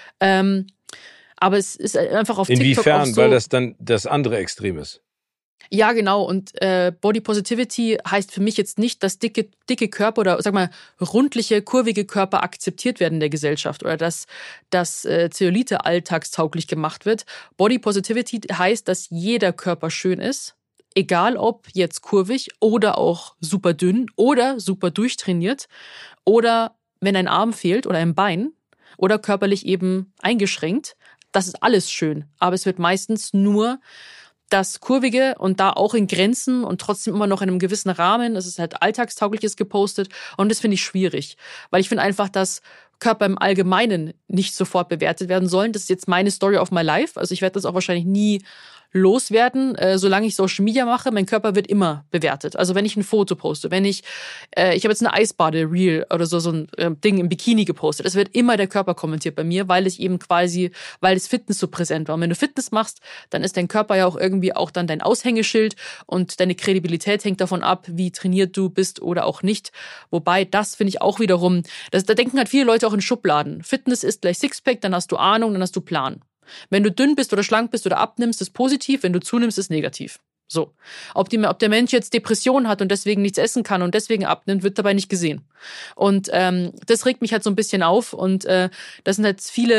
Aber es ist einfach auf TikTok Inwiefern? auch so, Weil das dann das andere Extrem ist. Ja, genau. Und Body Positivity heißt für mich jetzt nicht, dass dicke Körper oder sag mal rundliche, kurvige Körper akzeptiert werden in der Gesellschaft oder dass Zellulite alltagstauglich gemacht wird. Body Positivity heißt, dass jeder Körper schön ist, egal ob jetzt kurvig oder auch super dünn oder super durchtrainiert oder wenn ein Arm fehlt oder ein Bein oder körperlich eben eingeschränkt. Das ist alles schön, aber es wird meistens nur das Kurvige und da auch in Grenzen und trotzdem immer noch in einem gewissen Rahmen. Es ist halt Alltagstaugliches gepostet und das finde ich schwierig, weil ich finde einfach, dass Körper im Allgemeinen nicht sofort bewertet werden sollen. Das ist jetzt meine Story of my life. Also ich werde das auch wahrscheinlich nie loswerden, solange ich Social Media mache. Mein Körper wird immer bewertet. Also wenn ich ein Foto poste, wenn ich habe jetzt eine Eisbade-Reel oder so ein Ding im Bikini gepostet, es wird immer der Körper kommentiert bei mir, weil das Fitness so präsent war. Und wenn du Fitness machst, dann ist dein Körper ja auch irgendwie auch dann dein Aushängeschild und deine Kredibilität hängt davon ab, wie trainiert du bist oder auch nicht. Wobei das finde ich auch wiederum, da denken halt viele Leute auch in Schubladen. Fitness ist gleich Sixpack, dann hast du Ahnung, dann hast du Plan. Wenn du dünn bist oder schlank bist oder abnimmst, ist positiv. Wenn du zunimmst, ist negativ. So. Ob der Mensch jetzt Depressionen hat und deswegen nichts essen kann und deswegen abnimmt, wird dabei nicht gesehen. Und das regt mich halt so ein bisschen auf. Und das sind halt viele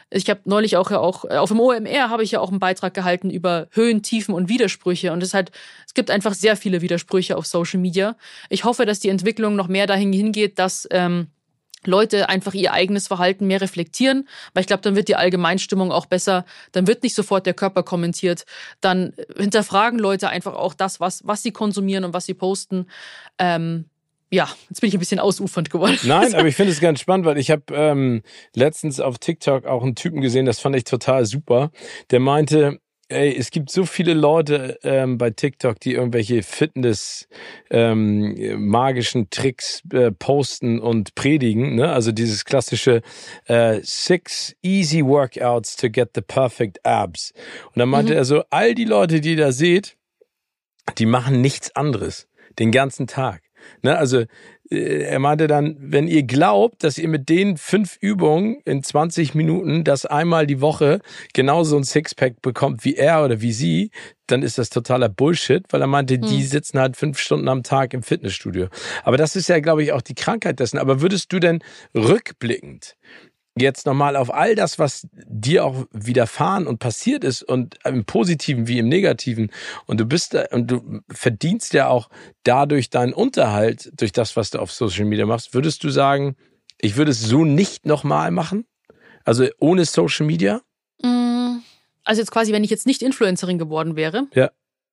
Ich habe neulich auch auf dem OMR habe ich ja auch einen Beitrag gehalten über Höhen, Tiefen und Widersprüche. Und es gibt einfach sehr viele Widersprüche auf Social Media. Ich hoffe, dass die Entwicklung noch mehr dahin hingeht, dass Leute einfach ihr eigenes Verhalten mehr reflektieren, weil ich glaube, dann wird die Allgemeinstimmung auch besser, dann wird nicht sofort der Körper kommentiert, dann hinterfragen Leute einfach auch das, was sie konsumieren und was sie posten. Jetzt bin ich ein bisschen ausufernd geworden. Nein, aber ich finde es ganz spannend, weil ich habe letztens auf TikTok auch einen Typen gesehen, das fand ich total super, der meinte, es gibt so viele Leute bei TikTok, die irgendwelche Fitness magischen Tricks posten und predigen, ne? Also dieses klassische 6 easy workouts to get the perfect abs. Und dann meinte er so, all die Leute, die ihr da seht, die machen nichts anderes den ganzen Tag. Ne? Also er meinte dann, wenn ihr glaubt, dass ihr mit den 5 Übungen in 20 Minuten das einmal die Woche genauso ein Sixpack bekommt wie er oder wie sie, dann ist das totaler Bullshit, weil er meinte, die sitzen halt 5 Stunden am Tag im Fitnessstudio. Aber das ist ja, glaube ich, auch die Krankheit dessen. Aber würdest du denn rückblickend jetzt nochmal auf all das, was dir auch widerfahren und passiert ist und im Positiven wie im Negativen und du verdienst ja auch dadurch deinen Unterhalt durch das, was du auf Social Media machst, würdest du sagen, ich würde es so nicht nochmal machen? Also ohne Social Media? Also jetzt quasi, wenn ich jetzt nicht Influencerin geworden wäre. Ja.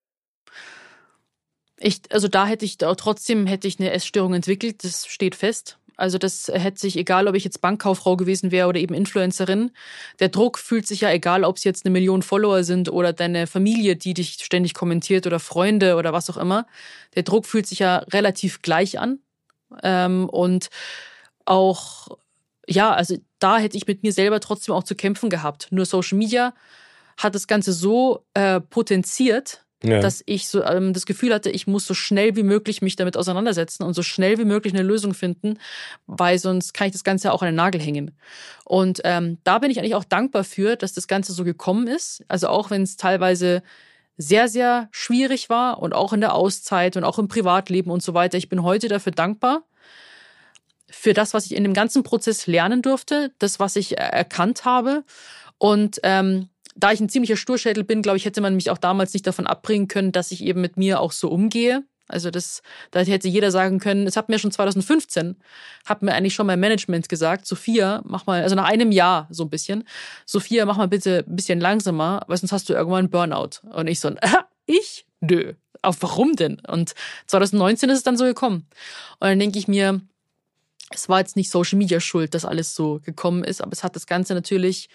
Hätte ich eine Essstörung entwickelt, das steht fest. Also das hätte sich, egal ob ich jetzt Bankkauffrau gewesen wäre oder eben Influencerin, der Druck fühlt sich ja, egal ob es jetzt 1 Million Follower sind oder deine Familie, die dich ständig kommentiert oder Freunde oder was auch immer, der Druck fühlt sich ja relativ gleich an. Und auch, also da hätte ich mit mir selber trotzdem auch zu kämpfen gehabt. Nur Social Media hat das Ganze so potenziert, dass ich so das Gefühl hatte, ich muss so schnell wie möglich mich damit auseinandersetzen und so schnell wie möglich eine Lösung finden, weil sonst kann ich das Ganze auch an den Nagel hängen. Und da bin ich eigentlich auch dankbar für, dass das Ganze so gekommen ist. Also auch wenn es teilweise sehr, sehr schwierig war und auch in der Auszeit und auch im Privatleben und so weiter. Ich bin heute dafür dankbar, für das, was ich in dem ganzen Prozess lernen durfte, das, was ich erkannt habe. Und da ich ein ziemlicher Sturschädel bin, glaube ich, hätte man mich auch damals nicht davon abbringen können, dass ich eben mit mir auch so umgehe. Also da hätte jeder sagen können, es hat mir schon 2015, hat mir eigentlich schon mein Management gesagt, Sophia, mach mal, also nach einem Jahr so ein bisschen, Sophia, mach mal bitte ein bisschen langsamer, weil sonst hast du irgendwann einen Burnout. Und ich so, ich? Nö. Auf warum denn? Und 2019 ist es dann so gekommen. Und dann denke ich mir, es war jetzt nicht Social Media schuld, dass alles so gekommen ist, aber es hat das Ganze natürlich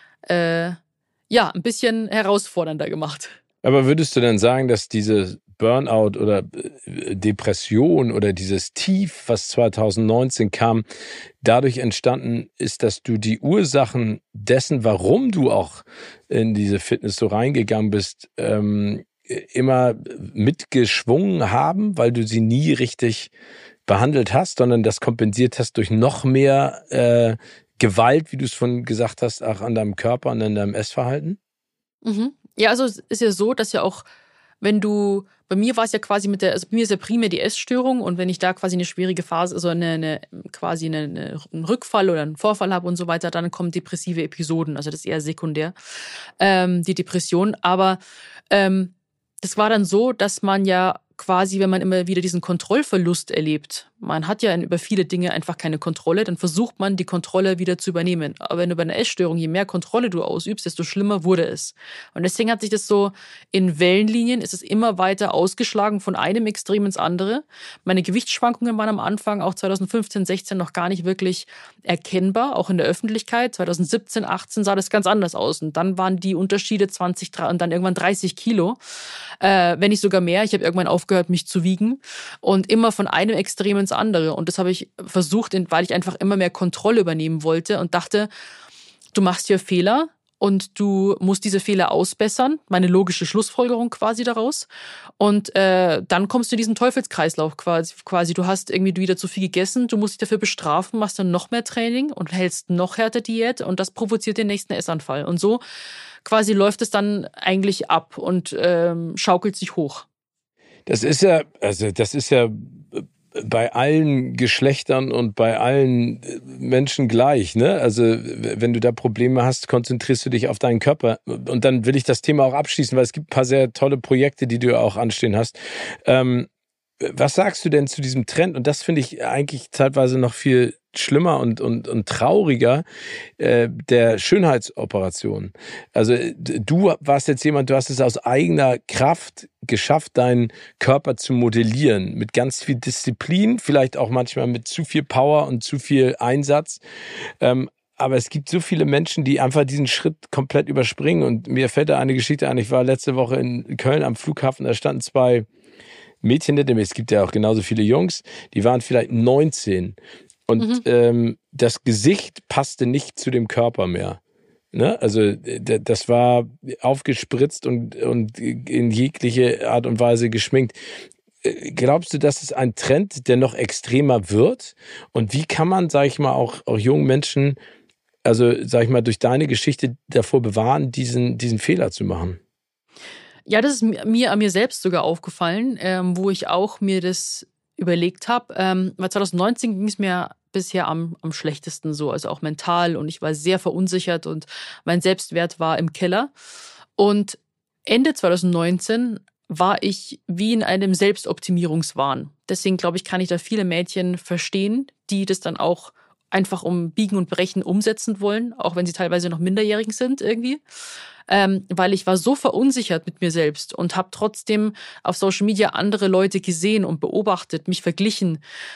ein bisschen herausfordernder gemacht. Aber würdest du denn sagen, dass diese Burnout oder Depression oder dieses Tief, was 2019 kam, dadurch entstanden ist, dass du die Ursachen dessen, warum du auch in diese Fitness so reingegangen bist, immer mitgeschwungen haben, weil du sie nie richtig behandelt hast, sondern das kompensiert hast durch noch mehr Gewalt, wie du es von gesagt hast, auch an deinem Körper und an deinem Essverhalten? Ja, also es ist ja so, dass ja auch, bei mir war es ja quasi bei mir ist ja primär die Essstörung und wenn ich da quasi eine schwierige Phase, also einen Rückfall oder einen Vorfall habe und so weiter, dann kommen depressive Episoden, also das ist eher sekundär, die Depression. Aber das war dann so, dass man ja quasi, wenn man immer wieder diesen Kontrollverlust erlebt, man hat ja über viele Dinge einfach keine Kontrolle, dann versucht man, die Kontrolle wieder zu übernehmen. Aber wenn du bei einer Essstörung, je mehr Kontrolle du ausübst, desto schlimmer wurde es. Und deswegen hat sich das so in Wellenlinien, ist es immer weiter ausgeschlagen von einem Extrem ins andere. Meine Gewichtsschwankungen waren am Anfang, auch 2015, 16, noch gar nicht wirklich erkennbar, auch in der Öffentlichkeit. 2017, 18 sah das ganz anders aus. Und dann waren die Unterschiede 20 und dann irgendwann 30 Kilo, wenn nicht sogar mehr. Ich habe irgendwann aufgehört, mich zu wiegen und immer von einem Extrem ins andere. Und das habe ich versucht, weil ich einfach immer mehr Kontrolle übernehmen wollte und dachte, du machst hier Fehler und du musst diese Fehler ausbessern. Meine logische Schlussfolgerung quasi daraus. Und dann kommst du in diesen Teufelskreislauf quasi. Du hast irgendwie wieder zu viel gegessen, du musst dich dafür bestrafen, machst dann noch mehr Training und hältst noch härter Diät und das provoziert den nächsten Essanfall. Und so quasi läuft es dann eigentlich ab und schaukelt sich hoch. Das ist ja bei allen Geschlechtern und bei allen Menschen gleich, ne? Also wenn du da Probleme hast, konzentrierst du dich auf deinen Körper. Und dann will ich das Thema auch abschließen, weil es gibt ein paar sehr tolle Projekte, die du auch anstehen hast. Was sagst du denn zu diesem Trend? Und das finde ich eigentlich zeitweise noch viel schlimmer und trauriger, der Schönheitsoperation. Also du warst jetzt jemand, du hast es aus eigener Kraft geschafft, deinen Körper zu modellieren, mit ganz viel Disziplin, vielleicht auch manchmal mit zu viel Power und zu viel Einsatz. Aber es gibt so viele Menschen, die einfach diesen Schritt komplett überspringen. Und mir fällt da eine Geschichte ein. Ich war letzte Woche in Köln am Flughafen, da standen 2 Mädchen hinter mir, es gibt ja auch genauso viele Jungs, die waren vielleicht 19 und das Gesicht passte nicht zu dem Körper mehr. Ne? Also das war aufgespritzt und in jegliche Art und Weise geschminkt. Glaubst du, das ist ein Trend, der noch extremer wird? Und wie kann man, sage ich mal, auch jungen Menschen, also sage ich mal, durch deine Geschichte davor bewahren, diesen Fehler zu machen? Ja, das ist mir an mir selbst sogar aufgefallen, wo ich auch mir das überlegt habe. Weil 2019 ging es mir bisher am schlechtesten so, also auch mental. Und ich war sehr verunsichert und mein Selbstwert war im Keller. Und Ende 2019 war ich wie in einem Selbstoptimierungswahn. Deswegen glaube ich, kann ich da viele Mädchen verstehen, die das dann auch einfach um Biegen und Brechen umsetzen wollen, auch wenn sie teilweise noch minderjährig sind irgendwie. Weil ich war so verunsichert mit mir selbst und habe trotzdem auf Social Media andere Leute gesehen und beobachtet, mich verglichen,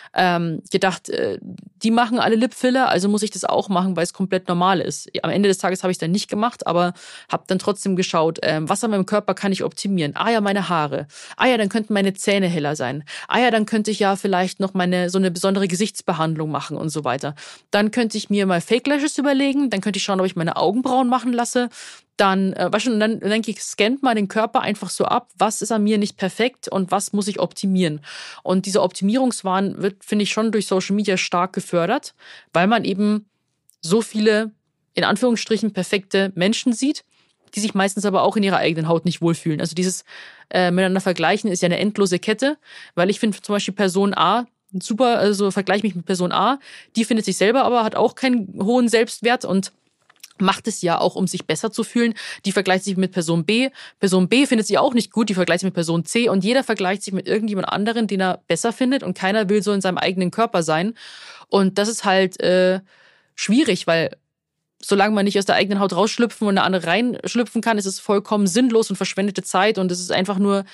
gedacht, die machen alle Lipfiller, also muss ich das auch machen, weil es komplett normal ist. Am Ende des Tages habe ich es dann nicht gemacht, aber habe dann trotzdem geschaut, was an meinem Körper kann ich optimieren? Ah ja, meine Haare. Ah ja, dann könnten meine Zähne heller sein. Ah ja, dann könnte ich ja vielleicht noch so eine besondere Gesichtsbehandlung machen und so weiter. Dann könnte ich mir mal Fake Lashes überlegen, dann könnte ich schauen, ob ich meine Augenbrauen machen lasse. Dann, dann denke ich, scannt mal den Körper einfach so ab, was ist an mir nicht perfekt und was muss ich optimieren. Und dieser Optimierungswahn wird, finde ich, schon durch Social Media stark gefördert, weil man eben so viele, in Anführungsstrichen, perfekte Menschen sieht, die sich meistens aber auch in ihrer eigenen Haut nicht wohlfühlen. Also dieses miteinander vergleichen ist ja eine endlose Kette, weil ich finde zum Beispiel Person A super, also vergleiche mich mit Person A, die findet sich selber, aber hat auch keinen hohen Selbstwert und macht es ja auch, um sich besser zu fühlen. Die vergleicht sich mit Person B. Person B findet sie auch nicht gut, die vergleicht sich mit Person C. Und jeder vergleicht sich mit irgendjemand anderen, den er besser findet. Und keiner will so in seinem eigenen Körper sein. Und das ist halt schwierig, weil solange man nicht aus der eigenen Haut rausschlüpfen und eine andere reinschlüpfen kann, ist es vollkommen sinnlos und verschwendete Zeit. Und es ist einfach nur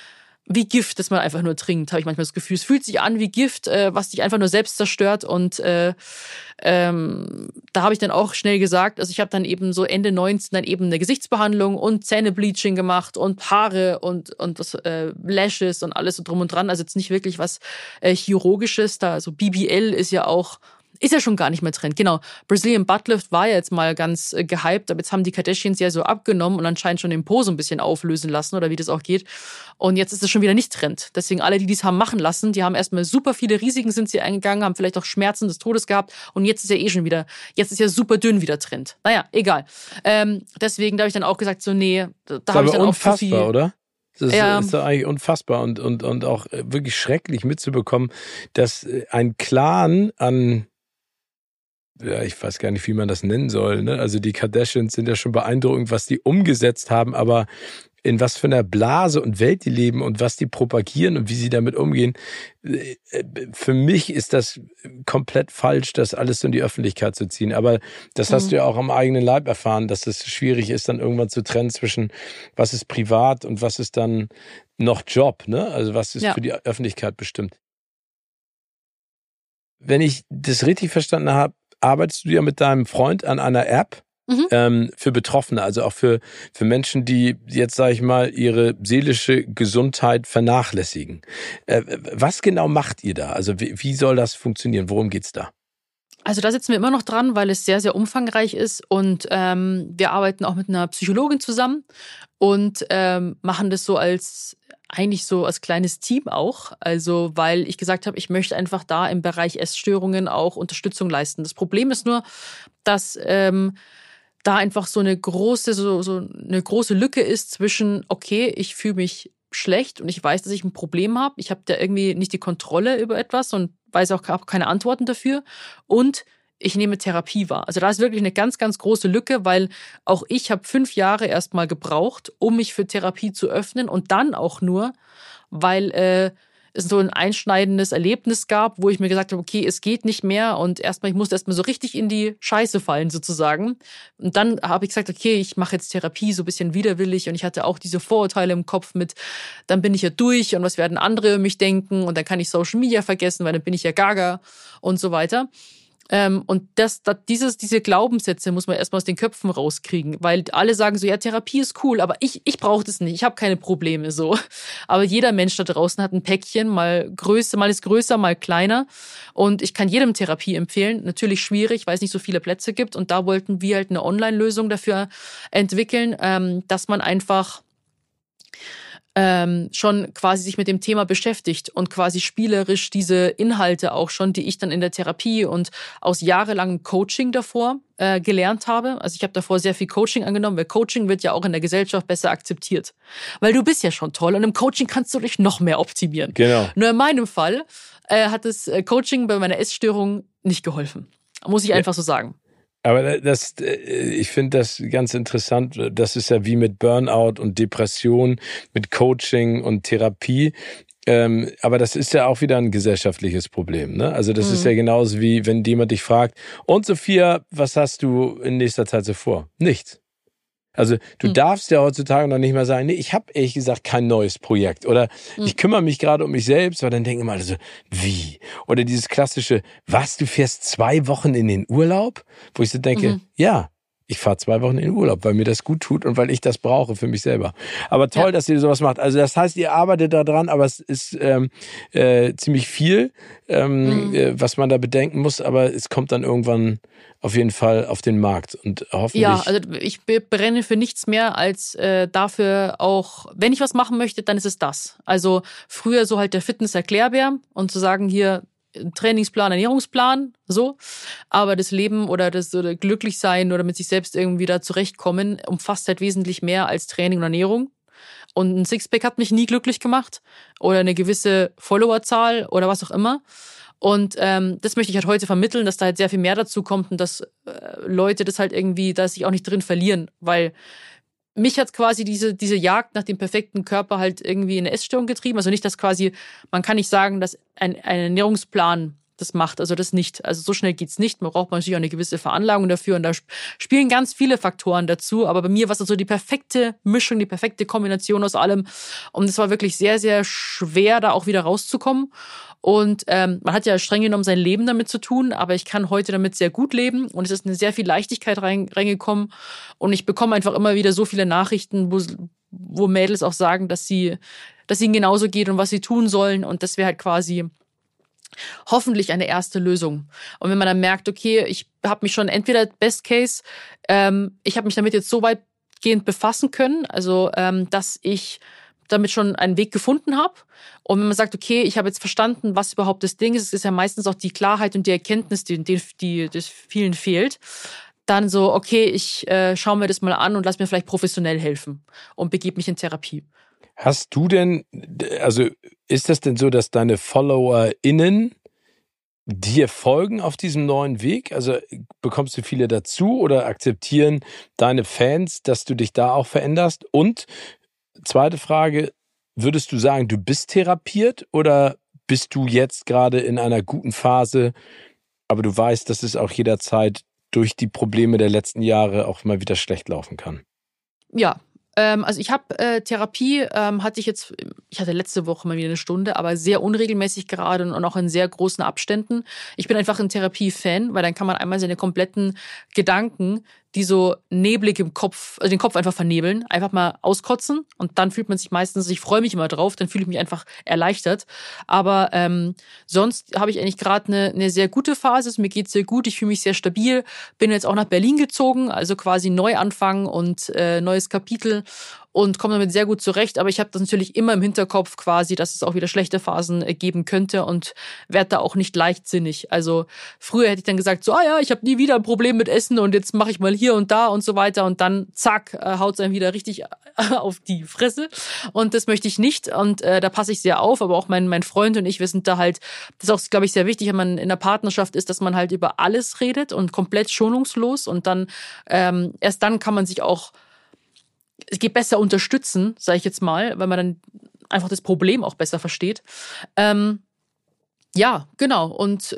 wie Gift, das man einfach nur trinkt, habe ich manchmal das Gefühl. Es fühlt sich an wie Gift, was dich einfach nur selbst zerstört. Und da habe ich dann auch schnell gesagt, also ich habe dann eben so Ende 19 dann eben eine Gesichtsbehandlung und Zähnebleaching gemacht und Haare und was, Lashes und alles so drum und dran. Also jetzt nicht wirklich was Chirurgisches. Da also BBL ist ja schon gar nicht mehr Trend. Genau, Brazilian Buttlift war ja jetzt mal ganz gehypt, aber jetzt haben die Kardashians ja so abgenommen und anscheinend schon den Po so ein bisschen auflösen lassen oder wie das auch geht. Und jetzt ist es schon wieder nicht Trend. Deswegen alle, die dies haben machen lassen, die haben erstmal super viele Risiken sind sie eingegangen, haben vielleicht auch Schmerzen des Todes gehabt und jetzt ist ja jetzt ist ja super dünn wieder Trend. Naja, egal. Deswegen da habe ich dann auch gesagt, so nee, da habe ich dann auch zu viel. Oder? Das ist doch eigentlich unfassbar und auch wirklich schrecklich mitzubekommen, dass ein Clan an, ja, ich weiß gar nicht, wie man das nennen soll, ne? Also die Kardashians sind ja schon beeindruckend, was die umgesetzt haben, aber in was für einer Blase und Welt die leben und was die propagieren und wie sie damit umgehen. Für mich ist das komplett falsch, das alles so in die Öffentlichkeit zu ziehen. Aber das hast du ja auch am eigenen Leib erfahren, dass es schwierig ist, dann irgendwann zu trennen zwischen was ist privat und was ist dann noch Job, ne? Also was ist für die Öffentlichkeit bestimmt. Wenn ich das richtig verstanden habe, arbeitest du ja mit deinem Freund an einer App für Betroffene, also auch für Menschen, die jetzt, sage ich mal, ihre seelische Gesundheit vernachlässigen. Was genau macht ihr da? Also wie soll das funktionieren? Worum geht's da? Also da sitzen wir immer noch dran, weil es sehr, sehr umfangreich ist und wir arbeiten auch mit einer Psychologin zusammen und machen das eigentlich so als kleines Team auch. Also weil ich gesagt habe, ich möchte einfach da im Bereich Essstörungen auch Unterstützung leisten. Das Problem ist nur, dass da einfach so eine große Lücke ist zwischen, okay, ich fühle mich schlecht und ich weiß, dass ich ein Problem habe. Ich habe da irgendwie nicht die Kontrolle über etwas und weiß auch keine Antworten dafür. Und ich nehme Therapie wahr. Also da ist wirklich eine ganz, ganz große Lücke, weil auch ich habe 5 Jahre erstmal gebraucht, um mich für Therapie zu öffnen und dann auch nur, weil es so ein einschneidendes Erlebnis gab, wo ich mir gesagt habe, okay, es geht nicht mehr und ich musste erstmal so richtig in die Scheiße fallen sozusagen. Und dann habe ich gesagt, okay, ich mache jetzt Therapie so ein bisschen widerwillig und ich hatte auch diese Vorurteile im Kopf mit, dann bin ich ja durch und was werden andere über mich denken und dann kann ich Social Media vergessen, weil dann bin ich ja gaga und so weiter. Und diese Glaubenssätze muss man erstmal aus den Köpfen rauskriegen, weil alle sagen so, ja, Therapie ist cool, aber ich brauche das nicht, ich habe keine Probleme so. Aber jeder Mensch da draußen hat ein Päckchen, mal ist größer, mal kleiner. Und ich kann jedem Therapie empfehlen. Natürlich schwierig, weil es nicht so viele Plätze gibt. Und da wollten wir halt eine Online-Lösung dafür entwickeln, dass man einfach schon quasi sich mit dem Thema beschäftigt und quasi spielerisch diese Inhalte auch schon, die ich dann in der Therapie und aus jahrelangem Coaching davor gelernt habe. Also ich habe davor sehr viel Coaching angenommen, weil Coaching wird ja auch in der Gesellschaft besser akzeptiert. Weil du bist ja schon toll und im Coaching kannst du dich noch mehr optimieren. Genau. Nur in meinem Fall hat das Coaching bei meiner Essstörung nicht geholfen. Muss ich einfach so sagen. Aber ich finde das ganz interessant. Das ist ja wie mit Burnout und Depression, mit Coaching und Therapie. Aber das ist ja auch wieder ein gesellschaftliches Problem, ne? Also das ist ja genauso wie, wenn jemand dich fragt, und Sophia, was hast du in nächster Zeit so vor? Nichts. Also du darfst ja heutzutage noch nicht mal sagen, nee, ich habe ehrlich gesagt kein neues Projekt oder ich kümmere mich gerade um mich selbst, weil dann denken immer alle so, wie? Oder dieses klassische, was, du fährst 2 Wochen in den Urlaub? Wo ich so denke, ja, ich fahre 2 Wochen in den Urlaub, weil mir das gut tut und weil ich das brauche für mich selber. Aber toll, dass ihr sowas macht. Also das heißt, ihr arbeitet da dran, aber es ist ziemlich viel, was man da bedenken muss, aber es kommt dann irgendwann auf jeden Fall auf den Markt und hoffentlich... Ja, also ich brenne für nichts mehr als dafür auch, wenn ich was machen möchte, dann ist es das. Also früher so halt der Fitness-Erklärbär und zu sagen, hier Trainingsplan, Ernährungsplan, so. Aber das Leben oder das oder glücklich sein oder mit sich selbst irgendwie da zurechtkommen umfasst halt wesentlich mehr als Training und Ernährung. Und ein Sixpack hat mich nie glücklich gemacht oder eine gewisse Followerzahl oder was auch immer. Und das möchte ich halt heute vermitteln, dass da halt sehr viel mehr dazu kommt und dass Leute das halt irgendwie, dass sich auch nicht drin verlieren, weil mich hat quasi diese Jagd nach dem perfekten Körper halt irgendwie in eine Essstörung getrieben. Also nicht, dass quasi, man kann nicht sagen, dass ein Ernährungsplan das macht. Also das nicht. Also so schnell geht's nicht. Man braucht natürlich auch eine gewisse Veranlagung dafür. Und da spielen ganz viele Faktoren dazu. Aber bei mir war es so die perfekte Mischung, die perfekte Kombination aus allem. Und es war wirklich sehr, sehr schwer, da auch wieder rauszukommen. Und man hat ja streng genommen sein Leben damit zu tun, aber ich kann heute damit sehr gut leben und es ist eine sehr viel Leichtigkeit reingekommen und ich bekomme einfach immer wieder so viele Nachrichten, wo Mädels auch sagen, dass ihnen genauso geht und was sie tun sollen und das wäre halt quasi hoffentlich eine erste Lösung. Und wenn man dann merkt, okay, ich habe mich schon entweder Best Case, ich habe mich damit jetzt so weitgehend befassen können, also dass ich damit schon einen Weg gefunden habe. Und wenn man sagt, okay, ich habe jetzt verstanden, was überhaupt das Ding ist, es ist ja meistens auch die Klarheit und die Erkenntnis, die das vielen fehlt, dann so, okay, ich schaue mir das mal an und lass mir vielleicht professionell helfen und begebe mich in Therapie. Hast du denn, also ist das denn so, dass deine FollowerInnen dir folgen auf diesem neuen Weg? Also bekommst du viele dazu oder akzeptieren deine Fans, dass du dich da auch veränderst? Und zweite Frage, würdest du sagen, du bist therapiert oder bist du jetzt gerade in einer guten Phase, aber du weißt, dass es auch jederzeit durch die Probleme der letzten Jahre auch mal wieder schlecht laufen kann? Ja, also ich habe Therapie, ich hatte letzte Woche mal wieder eine Stunde, aber sehr unregelmäßig gerade und auch in sehr großen Abständen. Ich bin einfach ein Therapie-Fan, weil dann kann man einmal seine kompletten Gedanken, die so neblig im Kopf, also den Kopf einfach vernebeln, einfach mal auskotzen und dann fühlt man sich meistens, ich freue mich immer drauf, dann fühle ich mich einfach erleichtert. Aber sonst habe ich eigentlich gerade eine sehr gute Phase, mir geht's sehr gut, ich fühle mich sehr stabil, bin jetzt auch nach Berlin gezogen, also quasi Neuanfang und neues Kapitel und komme damit sehr gut zurecht. Aber ich habe das natürlich immer im Hinterkopf quasi, dass es auch wieder schlechte Phasen geben könnte und werde da auch nicht leichtsinnig. Also früher hätte ich dann gesagt, so, ich habe nie wieder ein Problem mit Essen und jetzt mache ich mal hier und da und so weiter. Und dann zack, haut es einem wieder richtig auf die Fresse. Und das möchte ich nicht. Und da passe ich sehr auf. Aber auch mein Freund und ich, wir sind da halt, das ist auch, glaube ich, sehr wichtig, wenn man in einer Partnerschaft ist, dass man halt über alles redet und komplett schonungslos. Und dann erst dann kann man sich auch, es geht besser unterstützen, sage ich jetzt mal, weil man dann einfach das Problem auch besser versteht. Ja, genau. Und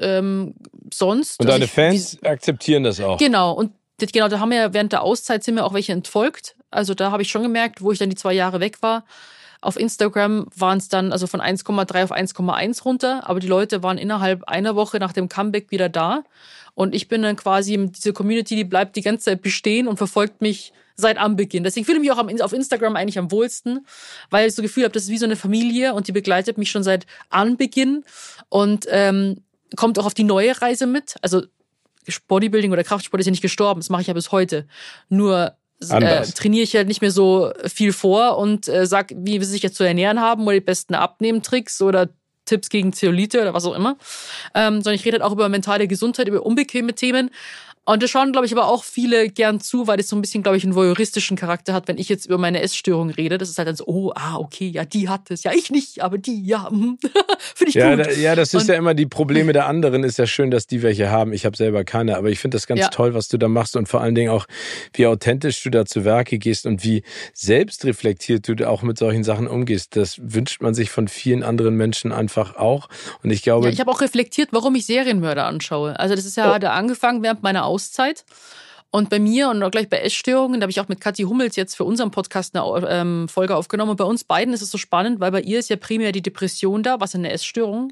sonst. Und deine Fans akzeptieren das auch. Genau. Und genau, da haben wir während der Auszeit sind mir auch welche entfolgt. Also da habe ich schon gemerkt, wo ich dann die 2 Jahre weg war. Auf Instagram waren es dann also von 1,3 auf 1,1 runter. Aber die Leute waren innerhalb einer Woche nach dem Comeback wieder da. Und ich bin dann quasi, diese Community, die bleibt die ganze Zeit bestehen und verfolgt mich seit Anbeginn. Deswegen fühle ich mich auch auf Instagram eigentlich am wohlsten, weil ich so das Gefühl habe, das ist wie so eine Familie und die begleitet mich schon seit Anbeginn und kommt auch auf die neue Reise mit. Also Bodybuilding oder Kraftsport ist ja nicht gestorben, das mache ich ja bis heute. Nur trainiere ich halt nicht mehr so viel vor und sag, wie wir sich jetzt zu ernähren haben oder die besten Abnehmtricks oder Tipps gegen Zellulite oder was auch immer. Sondern ich rede halt auch über mentale Gesundheit, über unbequeme Themen. Und das schauen, glaube ich, aber auch viele gern zu, weil das so ein bisschen, glaube ich, einen voyeuristischen Charakter hat, wenn ich jetzt über meine Essstörung rede. Das ist halt dann so, okay, ja, die hat es. Ja, ich nicht, aber die, ja, finde ich gut. Ja, das ist ja immer die Probleme der anderen. Ist ja schön, dass die welche haben. Ich habe selber keine, aber ich finde das ganz toll, was du da machst und vor allen Dingen auch, wie authentisch du da zu Werke gehst und wie selbstreflektiert du auch mit solchen Sachen umgehst. Das wünscht man sich von vielen anderen Menschen einfach auch. Und ich glaube... Ja, ich habe auch reflektiert, warum ich Serienmörder anschaue. Also das ist ja hat angefangen während meiner Auszeit. Und bei mir und auch gleich bei Essstörungen, da habe ich auch mit Kathi Hummels jetzt für unseren Podcast eine Folge aufgenommen. Und bei uns beiden ist es so spannend, weil bei ihr ist ja primär die Depression da, was eine Essstörung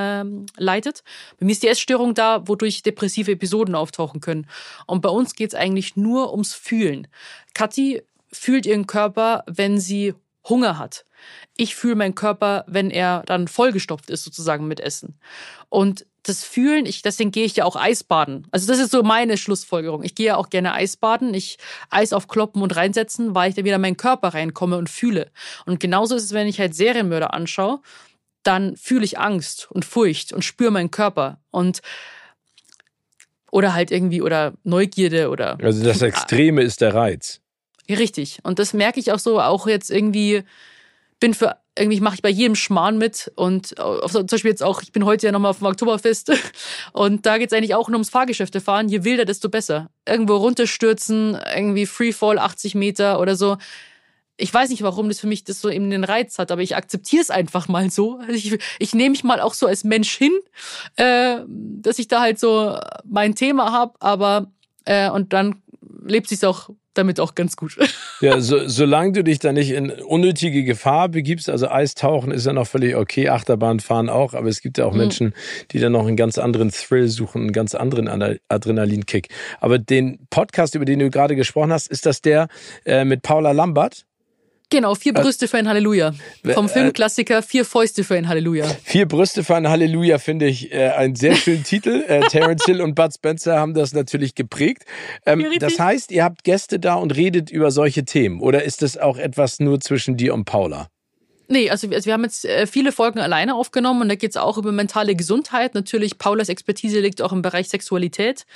leitet. Bei mir ist die Essstörung da, wodurch depressive Episoden auftauchen können. Und bei uns geht es eigentlich nur ums Fühlen. Kathi fühlt ihren Körper, wenn sie Hunger hat. Ich fühle meinen Körper, wenn er dann vollgestopft ist, sozusagen mit Essen. Und das Fühlen, deswegen gehe ich ja auch Eisbaden. Also das ist so meine Schlussfolgerung. Ich gehe ja auch gerne Eisbaden, Eis aufkloppen und reinsetzen, weil ich dann wieder in meinen Körper reinkomme und fühle. Und genauso ist es, wenn ich halt Serienmörder anschaue, dann fühle ich Angst und Furcht und spüre meinen Körper. Oder halt irgendwie, oder Neugierde oder... Also das Extreme ist der Reiz. Richtig. Und das merke ich auch so, auch jetzt irgendwie mache ich bei jedem Schmarrn mit und zum Beispiel jetzt auch, ich bin heute ja nochmal auf dem Oktoberfest und da geht es eigentlich auch nur ums Fahrgeschäfte fahren. Je wilder, desto besser. Irgendwo runterstürzen, irgendwie Freefall 80 Meter oder so. Ich weiß nicht, warum das für mich das so eben den Reiz hat, aber ich akzeptiere es einfach mal so. Ich nehme mich mal auch so als Mensch hin, dass ich da halt so mein Thema habe, aber und dann lebt sich's auch damit auch ganz gut. Ja, solange du dich da nicht in unnötige Gefahr begibst, also Eistauchen ist ja noch völlig okay, Achterbahnfahren auch, aber es gibt ja auch Menschen, die dann noch einen ganz anderen Thrill suchen, einen ganz anderen Adrenalinkick. Aber den Podcast, über den du gerade gesprochen hast, ist das der mit Paula Lambert? Genau, 4 Brüste für ein Halleluja. Vom Filmklassiker 4 Fäuste für ein Halleluja. 4 Brüste für ein Halleluja finde ich einen sehr schönen Titel. Terence Hill und Bud Spencer haben das natürlich geprägt. Das heißt, ihr habt Gäste da und redet über solche Themen. Oder ist das auch etwas nur zwischen dir und Paula? Nee, also wir haben jetzt viele Folgen alleine aufgenommen und da geht's auch über mentale Gesundheit. Natürlich, Paulas Expertise liegt auch im Bereich Sexualität.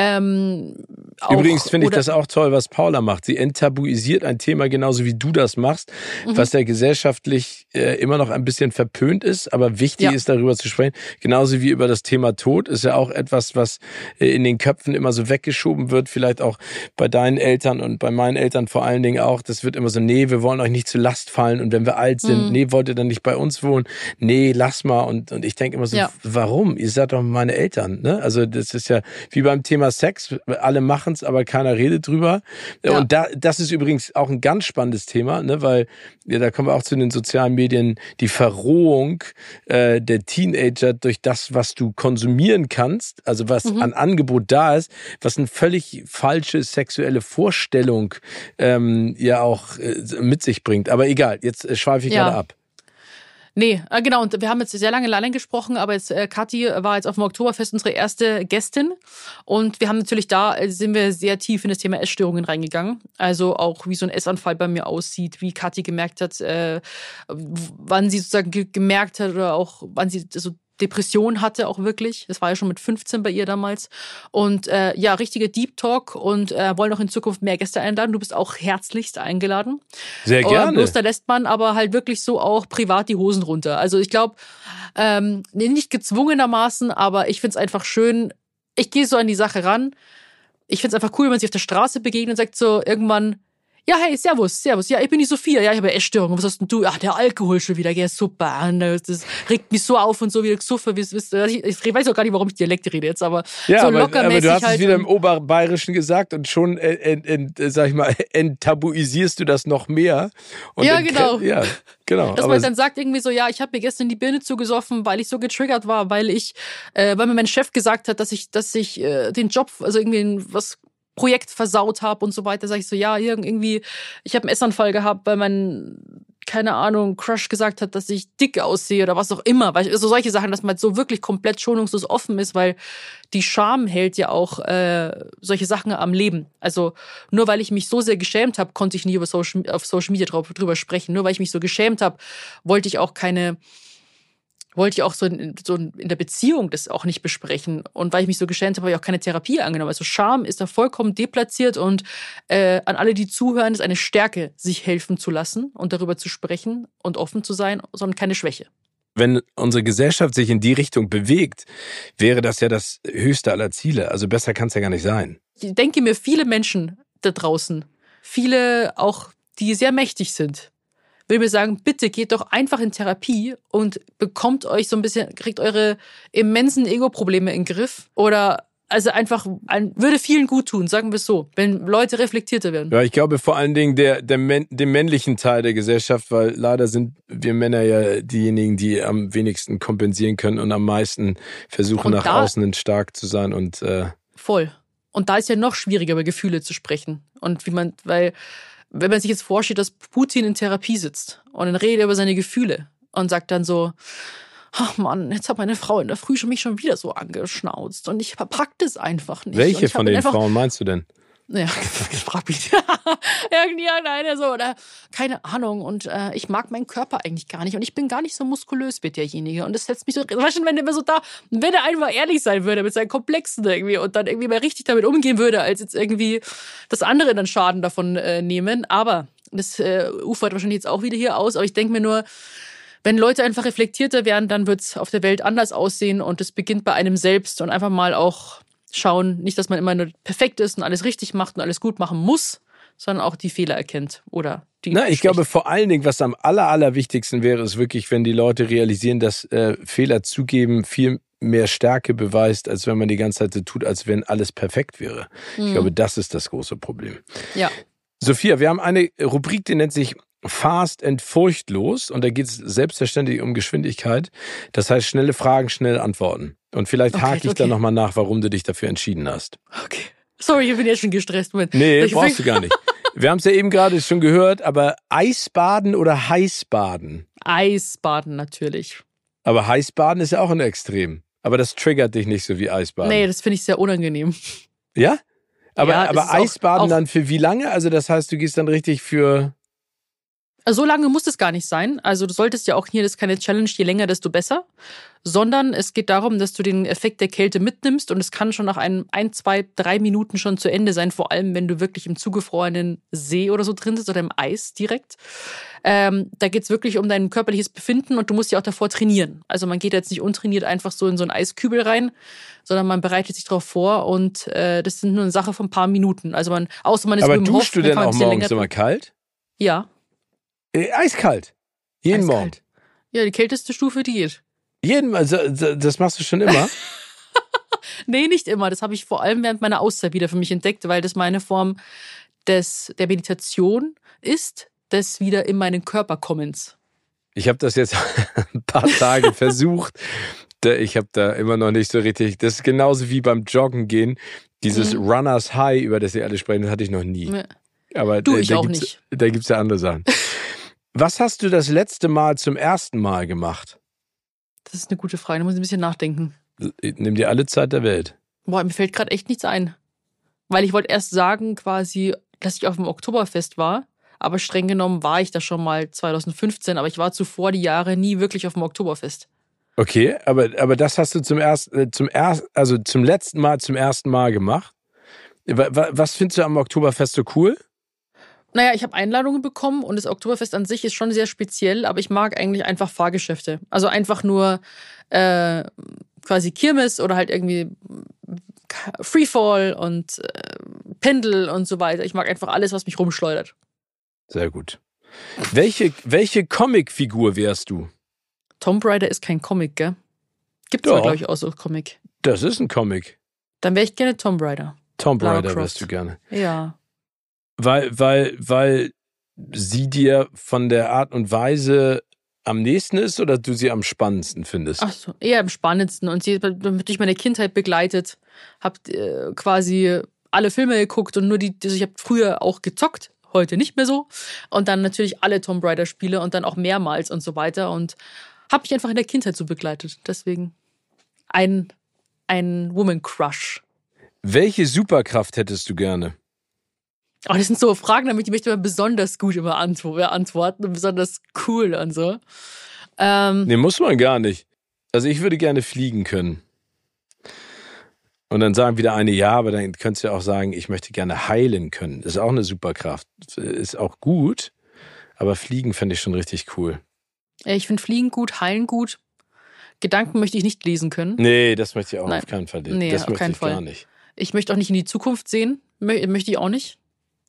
Übrigens finde ich das auch toll, was Paula macht. Sie enttabuisiert ein Thema genauso wie du das machst, was ja gesellschaftlich immer noch ein bisschen verpönt ist, aber wichtig ist, darüber zu sprechen. Genauso wie über das Thema Tod ist ja auch etwas, was in den Köpfen immer so weggeschoben wird. Vielleicht auch bei deinen Eltern und bei meinen Eltern vor allen Dingen auch. Das wird immer so, nee, wir wollen euch nicht zur Last fallen und wenn wir alt sind, nee, wollt ihr dann nicht bei uns wohnen? Nee, lass mal. Und ich denke immer so, warum? Ihr seid doch meine Eltern. Ne? Also das ist ja wie beim Thema Sex. Alle machen es, aber keiner redet drüber. Ja. Und das ist übrigens auch ein ganz spannendes Thema, ne? Weil da kommen wir auch zu den sozialen Medien, die Verrohung der Teenager durch das, was du konsumieren kannst, also was an Angebot da ist, was eine völlig falsche sexuelle Vorstellung ja auch mit sich bringt. Aber egal, jetzt schweife ich gerade ab. Nee, genau. Und wir haben jetzt sehr lange allein gesprochen, aber jetzt Kathi war jetzt auf dem Oktoberfest unsere erste Gästin. Und wir haben natürlich sind wir sehr tief in das Thema Essstörungen reingegangen. Also auch, wie so ein Essanfall bei mir aussieht, wie Kathi gemerkt hat, wann sie sozusagen gemerkt hat oder auch wann sie so Depression hatte auch wirklich. Das war ja schon mit 15 bei ihr damals. Und richtiger Deep Talk und wollen auch in Zukunft mehr Gäste einladen. Du bist auch herzlichst eingeladen. Sehr gerne. Bloß da lässt man aber halt wirklich so auch privat die Hosen runter. Also ich glaube, nicht gezwungenermaßen, aber ich find's einfach schön. Ich gehe so an die Sache ran. Ich find's einfach cool, wenn man sich auf der Straße begegnet und sagt so irgendwann, ja, hey, servus. Ja, ich bin die Sophia. Ja, ich habe Essstörungen. Was hast denn du? Ach, der Alkohol schon wieder. Ja, super. Das regt mich so auf und so wie Gesuffe. Ich weiß auch gar nicht, warum ich Dialekt rede jetzt, aber ja, so lockermäßig aber du hast halt. Es wieder im Oberbayerischen gesagt und schon, sag ich mal, enttabuisierst du das noch mehr. Und ja, genau. Ja, genau. Dass man dann sagt irgendwie so, ja, ich habe mir gestern die Birne zugesoffen, weil ich so getriggert war, weil mir mein Chef gesagt hat, dass ich den Job, also irgendwie was Projekt versaut habe und so weiter, sage ich so, ja, irgendwie, ich habe einen Essanfall gehabt, weil mein, keine Ahnung, Crush gesagt hat, dass ich dick aussehe oder was auch immer. Also solche Sachen, dass man so wirklich komplett schonungslos offen ist, weil die Scham hält ja auch solche Sachen am Leben. Also nur weil ich mich so sehr geschämt habe, konnte ich nie auf Social Media drüber sprechen. Nur weil ich mich so geschämt habe, wollte ich auch so in der Beziehung das auch nicht besprechen. Und weil ich mich so geschämt habe, habe ich auch keine Therapie angenommen. Also Scham ist da vollkommen deplatziert und an alle, die zuhören, ist eine Stärke, sich helfen zu lassen und darüber zu sprechen und offen zu sein, sondern keine Schwäche. Wenn unsere Gesellschaft sich in die Richtung bewegt, wäre das ja das höchste aller Ziele. Also besser kann es ja gar nicht sein. Ich denke mir, viele Menschen da draußen, viele auch, die sehr mächtig sind, will mir sagen, bitte geht doch einfach in Therapie und bekommt euch so ein bisschen, kriegt eure immensen Ego-Probleme in den Griff oder also einfach, würde vielen gut tun, sagen wir es so, wenn Leute reflektierter werden. Ja, ich glaube vor allen Dingen dem männlichen Teil der Gesellschaft, weil leider sind wir Männer ja diejenigen, die am wenigsten kompensieren können und am meisten versuchen, nach außen stark zu sein und voll. Und da ist ja noch schwieriger, über Gefühle zu sprechen. Und weil wenn man sich jetzt vorstellt, dass Putin in Therapie sitzt und dann redet er über seine Gefühle und sagt dann so, ach Mann, jetzt hat meine Frau in der Früh mich schon wieder so angeschnauzt und ich pack das einfach nicht. Welche von den Frauen meinst du denn? Ja, frag mich. Irgendeiner so, oder keine Ahnung. Und ich mag meinen Körper eigentlich gar nicht. Und ich bin gar nicht so muskulös wie derjenige. Und das setzt mich so, weißt du, wenn er einfach ehrlich sein würde mit seinen Komplexen irgendwie und dann irgendwie mal richtig damit umgehen würde, als jetzt irgendwie das andere dann Schaden davon nehmen. Aber das ufert wahrscheinlich jetzt auch wieder hier aus. Aber ich denke mir nur, wenn Leute einfach reflektierter werden, dann wird es auf der Welt anders aussehen. Und es beginnt bei einem selbst und einfach mal auch schauen, nicht, dass man immer nur perfekt ist und alles richtig macht und alles gut machen muss, sondern auch die Fehler erkennt oder die. Ich glaube vor allen Dingen, was am allerwichtigsten wäre, ist wirklich, wenn die Leute realisieren, dass Fehler zugeben viel mehr Stärke beweist, als wenn man die ganze Zeit so tut, als wenn alles perfekt wäre. Ich glaube, das ist das große Problem. Ja. Sophia, wir haben eine Rubrik, die nennt sich Fast and Furchtlos und da geht es selbstverständlich um Geschwindigkeit. Das heißt, schnelle Fragen, schnell antworten. Und vielleicht hake ich dann nochmal nach, warum du dich dafür entschieden hast. Okay. Sorry, ich bin jetzt schon gestresst. Nee, brauchst du gar nicht. Wir haben es ja eben gerade schon gehört, aber Eisbaden oder Heißbaden? Eisbaden natürlich. Aber Heißbaden ist ja auch ein Extrem. Aber das triggert dich nicht so wie Eisbaden. Nee, das finde ich sehr unangenehm. Ja? Aber ja, Eisbaden auch dann für wie lange? Also das heißt, du gehst dann richtig für... So lange muss es gar nicht sein. Also du solltest ja auch hier, das ist keine Challenge, je länger, desto besser. Sondern es geht darum, dass du den Effekt der Kälte mitnimmst und es kann schon nach 1, 2, 3 Minuten schon zu Ende sein. Vor allem, wenn du wirklich im zugefrorenen See oder so drin sitzt oder im Eis direkt. Da geht es wirklich um dein körperliches Befinden und du musst ja auch davor trainieren. Also man geht jetzt nicht untrainiert einfach so in so einen Eiskübel rein, sondern man bereitet sich darauf vor und das sind nur eine Sache von ein paar Minuten. Also außer man ist aber duschst du denn auch morgens immer kalt? Ja. Eiskalt. Jeden Morgen. Ja, die kälteste Stufe, die geht. Das machst du schon immer? Nee, nicht immer. Das habe ich vor allem während meiner Auszeit wieder für mich entdeckt, weil das meine Form der Meditation ist, des wieder in meinen Körperkommens. Ich habe das jetzt ein paar Tage versucht. Ich habe da immer noch nicht so richtig. Das ist genauso wie beim Joggen gehen. Dieses Runners High, über das ihr alle sprechen, das hatte ich noch nie. Ja. Aber ich auch nicht. Da gibt es ja andere Sachen. Was hast du das letzte Mal zum ersten Mal gemacht? Das ist eine gute Frage, da muss ich ein bisschen nachdenken. Nimm dir alle Zeit der Welt. Boah, mir fällt gerade echt nichts ein. Weil ich wollte erst sagen quasi, dass ich auf dem Oktoberfest war. Aber streng genommen war ich da schon mal 2015. Aber ich war zuvor die Jahre nie wirklich auf dem Oktoberfest. Okay, aber das hast du zum letzten Mal zum ersten Mal gemacht. Was findest du am Oktoberfest so cool? Naja, ich habe Einladungen bekommen und das Oktoberfest an sich ist schon sehr speziell, aber ich mag eigentlich einfach Fahrgeschäfte. Also einfach nur quasi Kirmes oder halt irgendwie Freefall und Pendel und so weiter. Ich mag einfach alles, was mich rumschleudert. Sehr gut. Welche Comicfigur wärst du? Tomb Raider ist kein Comic, gell? Gibt's aber, glaube ich, auch so Comic. Das ist ein Comic. Dann wäre ich gerne Tomb Raider. Tomb Raider wärst du gerne. Ja. Weil sie dir von der Art und Weise am nächsten ist oder du sie am spannendsten findest? Ach so, eher am spannendsten. Und sie hat mich durch meine Kindheit begleitet. Hab quasi alle Filme geguckt und nur ich habe früher auch gezockt, heute nicht mehr so. Und dann natürlich alle Tomb Raider Spiele und dann auch mehrmals und so weiter. Und habe mich einfach in der Kindheit so begleitet. Deswegen ein Woman Crush. Welche Superkraft hättest du gerne? Oh, das sind so Fragen, damit ich möchte immer besonders gut immer antworten und besonders cool und so. Nee, muss man gar nicht. Also ich würde gerne fliegen können. Und dann sagen wieder eine ja, aber dann könntest du ja auch sagen, ich möchte gerne heilen können. Das ist auch eine Superkraft. Ist auch gut, aber fliegen fände ich schon richtig cool. Ich finde Fliegen gut, heilen gut. Gedanken möchte ich nicht lesen können. Nee, das möchte ich auch Nein. auf keinen Fall. Nee, das auf möchte keinen ich Fall. gar nicht. Ich möchte auch nicht in die Zukunft sehen. Möchte ich auch nicht.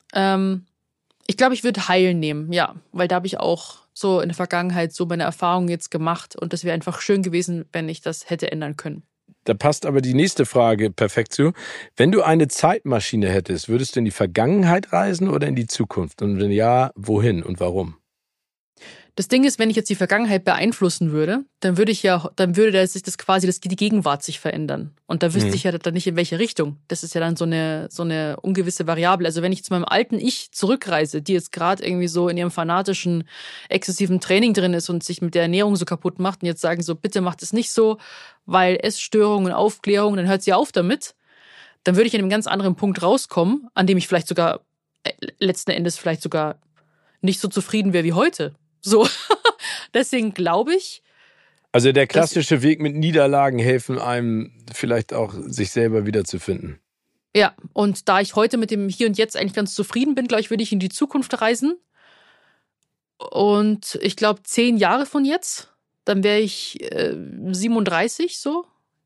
Ich glaube, ich würde heilen nehmen, ja. Weil da habe ich auch so in der Vergangenheit so meine Erfahrungen jetzt gemacht. Und das wäre einfach schön gewesen, wenn ich das hätte ändern können. Da passt aber die nächste Frage perfekt zu. Wenn du eine Zeitmaschine hättest, würdest du in die Vergangenheit reisen oder in die Zukunft? Und wenn ja, wohin und warum? Das Ding ist, wenn ich jetzt die Vergangenheit beeinflussen würde, dann würde sich das quasi die Gegenwart sich verändern. Und da wüsste ich ja dann nicht, in welche Richtung. Das ist ja dann so eine ungewisse Variable. Also wenn ich zu meinem alten Ich zurückreise, die jetzt gerade irgendwie so in ihrem fanatischen, exzessiven Training drin ist und sich mit der Ernährung so kaputt macht und jetzt sagen so, bitte macht es nicht so, weil Essstörungen, Aufklärung, dann hört sie auf damit. Dann würde ich an einem ganz anderen Punkt rauskommen, an dem ich vielleicht sogar, letzten Endes vielleicht sogar nicht so zufrieden wäre wie heute. So, deswegen glaube ich. Also der klassische Weg mit Niederlagen helfen einem vielleicht auch, sich selber wiederzufinden. Ja, und da ich heute mit dem Hier und Jetzt eigentlich ganz zufrieden bin, glaube ich, würde ich in die Zukunft reisen. Und ich glaube, 10 Jahre von jetzt, dann wäre ich 37 so.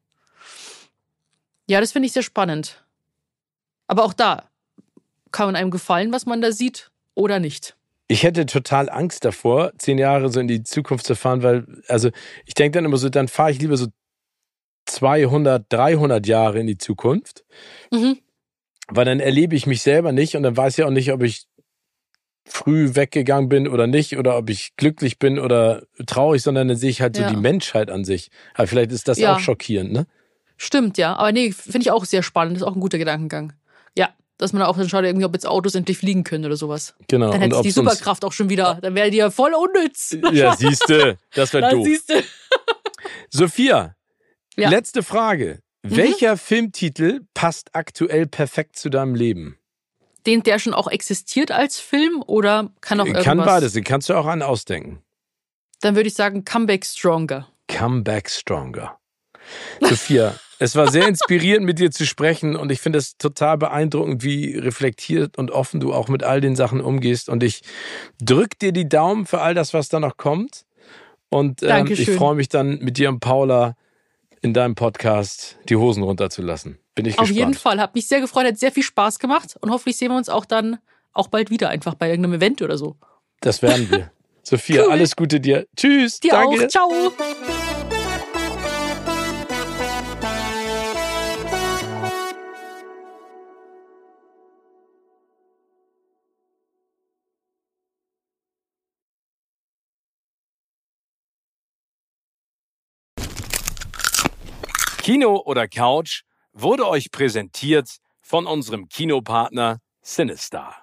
Ja, das finde ich sehr spannend. Aber auch da kann man einem gefallen, was man da sieht oder nicht. Ich hätte total Angst davor, 10 Jahre so in die Zukunft zu fahren, weil, also ich denke dann immer so, dann fahre ich lieber so 200, 300 Jahre in die Zukunft, weil dann erlebe ich mich selber nicht und dann weiß ich auch nicht, ob ich früh weggegangen bin oder nicht oder ob ich glücklich bin oder traurig, sondern dann sehe ich halt so die Menschheit an sich. Aber vielleicht ist das auch schockierend, ne? Stimmt, ja. Aber nee, finde ich auch sehr spannend. Das ist auch ein guter Gedankengang. Ja. Dass man auch dann schaut, irgendwie, ob jetzt Autos endlich fliegen können oder sowas. Genau. Dann hätte die Superkraft auch schon wieder. Dann wäre die ja voll unnütz. Ja, siehste, das wäre doof. Siehste. Sophia, letzte Frage. Welcher Filmtitel passt aktuell perfekt zu deinem Leben? Der schon auch existiert als Film oder kann auch irgendwas? Kann beides, den kannst du auch einen ausdenken. Dann würde ich sagen Comeback Stronger. Comeback Stronger. Sophia, es war sehr inspirierend, mit dir zu sprechen und ich finde es total beeindruckend, wie reflektiert und offen du auch mit all den Sachen umgehst und ich drück dir die Daumen für all das, was da noch kommt und ich freue mich dann mit dir und Paula in deinem Podcast die Hosen runterzulassen. Bin ich gespannt. Auf jeden Fall, hat mich sehr gefreut, hat sehr viel Spaß gemacht und hoffentlich sehen wir uns auch dann auch bald wieder, einfach bei irgendeinem Event oder so. Das werden wir. Sophia, alles Gute dir. Tschüss. Dir danke. Auch. Ciao. Kino oder Couch wurde euch präsentiert von unserem Kinopartner Cinestar.